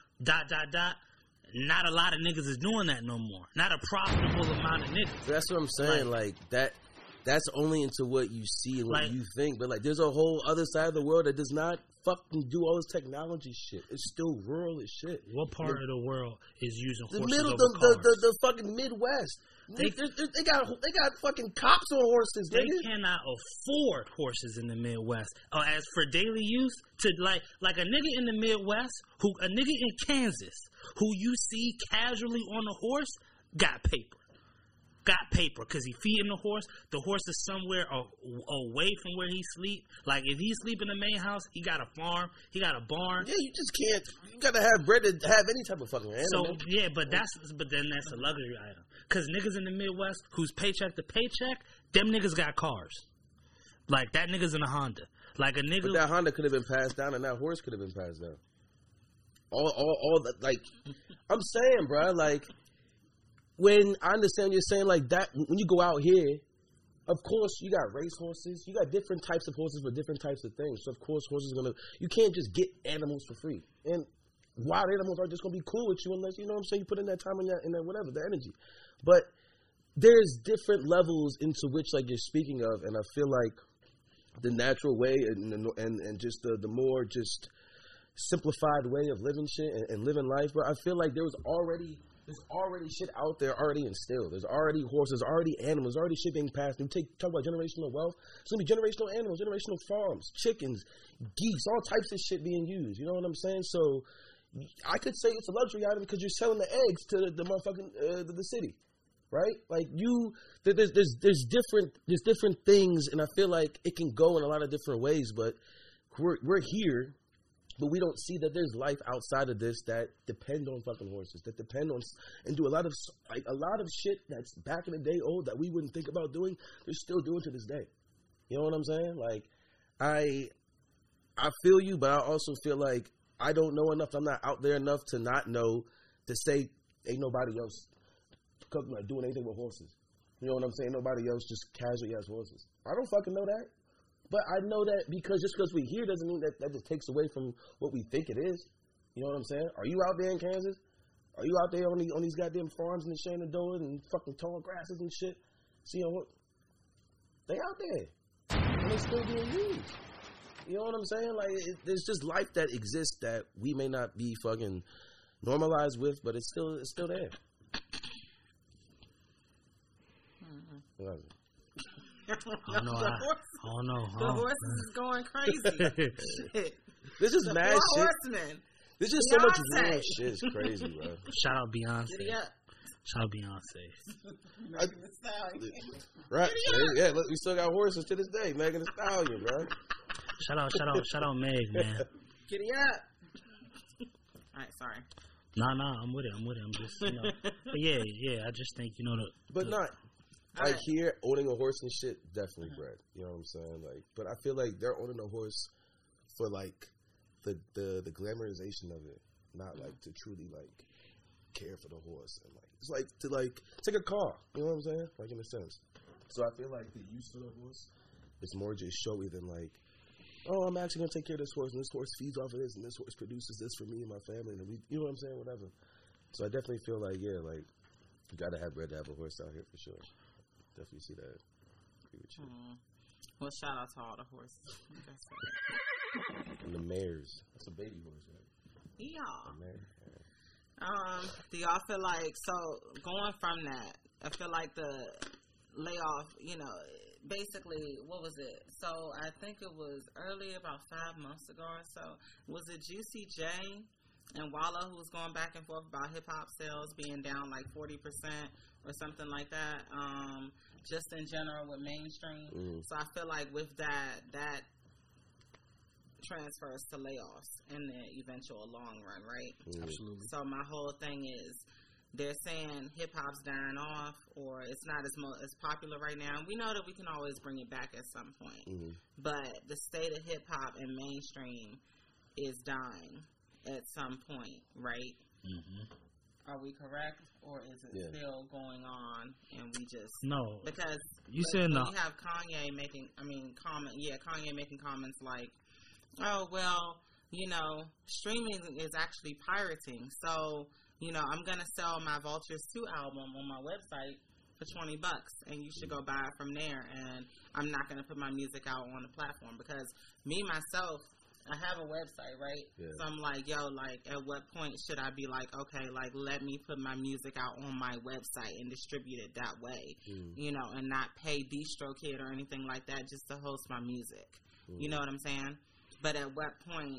not a lot of niggas is doing that no more. Not a profitable amount of niggas. That's what I'm saying. Like that's only into what you see and what you think. But like, there's a whole other side of the world that does not fucking do all this technology shit. It's still rural as shit. What part of the world is using horses over cars? The fucking Midwest. They got fucking cops on horses. They cannot afford horses in the Midwest. As for daily use, to like a nigga in the Midwest, a nigga in Kansas who you see casually on a horse got paper. Because he feeding the horse. The horse is somewhere away from where he sleep. Like, if he sleep in the main house, he got a farm, he got a barn. Yeah, you just can't. You gotta have bread to have any type of fucking animal. So yeah, but then that's a luxury item. Because niggas in the Midwest who's paycheck to paycheck, them niggas got cars. Like, that nigga's in a Honda. Like, a nigga. But that Honda could have been passed down, and that horse could have been passed down. All that, like, I'm saying, bro, like, when I understand you're saying like that, when you go out here, of course you got race horses, you got different types of horses for different types of things. So of course horses are you can't just get animals for free. And wild animals are just gonna be cool with you unless, you know what I'm saying, you put in that time and that whatever, the energy. But there's different levels into which like you're speaking of, and I feel like the natural way and just the more just simplified way of living shit and living life, but I feel like there's already shit out there already instilled. There's already horses, already animals, already shit being passed. You talk about generational wealth. It's going to be generational animals, generational farms, chickens, geese, all types of shit being used. You know what I'm saying? So I could say it's a luxury item because you're selling the eggs to the motherfucking the city, right? Like there's different things, and I feel like it can go in a lot of different ways. But we're here. But we don't see that there's life outside of this that depend on fucking horses, that depend on and do a lot of shit that's back in the day old that we wouldn't think about doing. They're still doing to this day. You know what I'm saying? Like, I feel you, but I also feel like I don't know enough. I'm not out there enough to not know to say ain't nobody else doing anything with horses. You know what I'm saying? Nobody else just casually has horses. I don't fucking know that. But I know that just because we hear doesn't mean that just takes away from what we think it is. You know what I'm saying? Are you out there in Kansas? Are you out there on these goddamn farms in the Shenandoah and fucking tall grasses and shit? See, they out there. And they still being used. You know what I'm saying? Like, there's just life that exists that we may not be fucking normalized with, but it's still there. Mm-hmm. I don't know. The horses is going crazy. This is mad shit. Horsemen. This is so much real shit. It's crazy, bro. Shout out Beyonce. Giddy up. Shout out Beyonce. Right. Yeah, look, we still got horses to this day. Megan Thee Stallion, bro. Shout out Meg, man. Giddy up. All right, sorry. Nah, I'm with it. I'm just, you know. But yeah, I just think, you know, But not. Like here, owning a horse and shit, definitely bread. You know what I'm saying? Like, but I feel like they're owning a horse for like the glamorization of it, not like to truly like care for the horse and like it's like to like take a car. You know what I'm saying? Like in a sense. So I feel like the use for the horse is more just showy than like, oh, I'm actually gonna take care of this horse and this horse feeds off of this and this horse produces this for me and my family and we, you know what I'm saying? Whatever. So I definitely feel like like you gotta have bread to have a horse out here for sure. Definitely see that. Agree with you. Well, shout out to all the horses. And the mares. That's a baby horse, right? Yeah. Yeah. Do y'all feel like, so going from that, I feel like the layoff, you know, basically, what was it? So I think it was early, about 5 months ago or so. Was it Juicy J and Walla, who was going back and forth about hip hop sales being down like 40% or something like that, just in general with mainstream. So I feel like with that transfers to layoffs in the eventual long run, right? Absolutely. So my whole thing is, they're saying hip hop's dying off, or it's not as popular right now. We know that we can always bring it back at some point, but the state of hip hop and mainstream is dying at some point, right? Are we correct, or is it still going on and we just no? Because you said no. You have Kanye making comments like, oh, well, you know, streaming is actually pirating. So, you know, I'm going to sell my Vultures 2 album on my website for $20, and you should go buy it from there. And I'm not going to put my music out on the platform because me, myself, I have a website, right? Yeah. So I'm like, yo, like, at what point should I be like, okay, like, let me put my music out on my website and distribute it that way, you know, and not pay DistroKid or anything like that just to host my music. You know what I'm saying? But at what point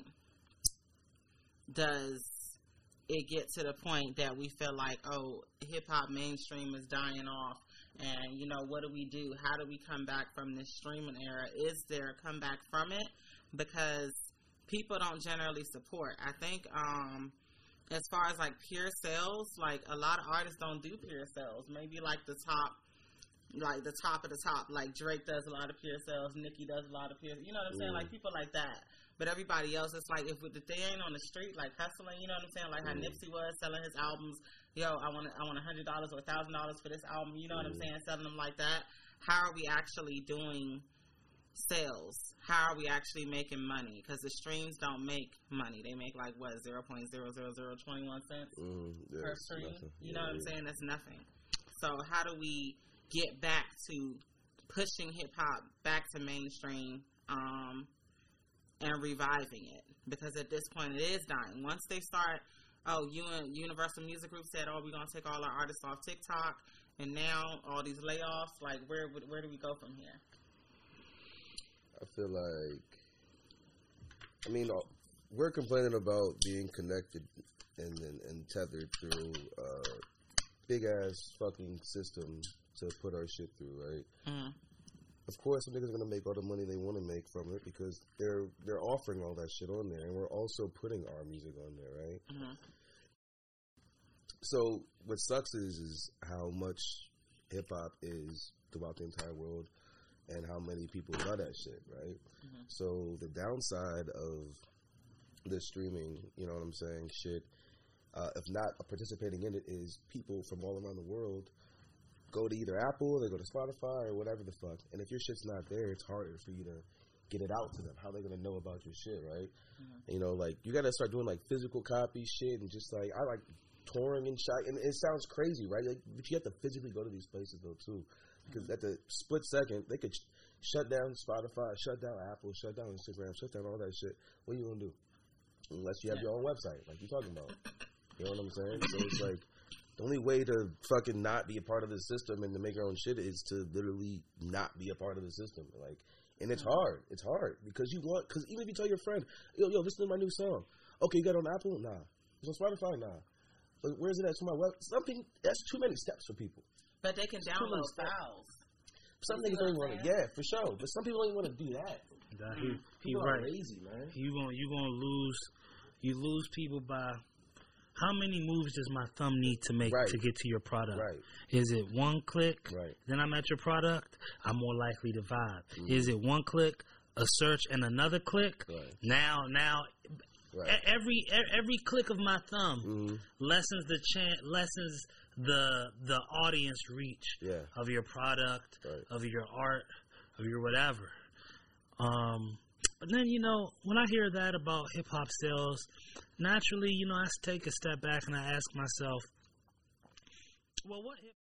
does it get to the point that we feel like, oh, hip-hop mainstream is dying off, and, you know, what do we do? How do we come back from this streaming era? Is there a comeback from it? Because people don't generally support. I think as far as, like, pure sales, like, a lot of artists don't do pure sales. Maybe, like, the top of the top. Like, Drake does a lot of pure sales. Nicki does a lot of pure, you know what I'm saying? Like, people like that. But everybody else, it's like, if they ain't on the street, like, hustling, you know what I'm saying? Like how Nipsey was selling his albums. Yo, I want $100 or $1,000 for this album. You know what I'm saying? Selling them like that. How are we actually doing sales? How are we actually making money? Because the streams don't make money. They make, like, what, 0.00021 cents per stream? You know what I'm saying? That's nothing. So how do we get back to pushing hip-hop back to mainstream and reviving it? Because at this point it is dying. Once they start, Universal Music Group said, we're going to take all our artists off TikTok, and now all these layoffs, like, where do we go from here? I feel like, I mean, we're complaining about being connected and tethered through a big-ass fucking system to put our shit through, right? Of course, some niggas are gonna make all the money they want to make from it because they're offering all that shit on there, and we're also putting our music on there, right? So what sucks is how much hip hop is throughout the entire world, and how many people love that shit, right? So the downside of the streaming, you know what I'm saying, shit, if not participating in it, is people from all around the world go to either Apple, they go to Spotify, or whatever the fuck. And if your shit's not there, it's harder for you to get it out to them. How are they going to know about your shit, right? You know, like, you got to start doing, like, physical copy shit, and just, like, I like touring and shit. And it sounds crazy, right? Like, but you have to physically go to these places, though, too. Because at the split second, they could shut down Spotify, shut down Apple, shut down Instagram, shut down all that shit. What are you going to do? Unless you have your own website, like you're talking about. You know what I'm saying? So it's like, the only way to fucking not be a part of the system and to make your own shit is to literally not be a part of the system. Like, and it's hard. It's hard because because even if you tell your friend, yo, listen to my new song. Okay, you got it on Apple? Nah. It's on Spotify? Nah. But where's it at? To my web? Something, that's too many steps for people. But they can download files. Some niggas don't even want to, yeah, for sure. But some people don't even want to do that. He's right. Lazy, man. You lose people by. How many moves does my thumb need to make to get to your product? Right. Is it one click? Right. Then I'm at your product. I'm more likely to vibe. Is it one click, a search, and another click? Right. Now, every click of my thumb lessens the audience reach of your product, of your art, of your whatever. But then, you know, when I hear that about hip-hop sales, naturally, you know, I take a step back and I ask myself, well, what hip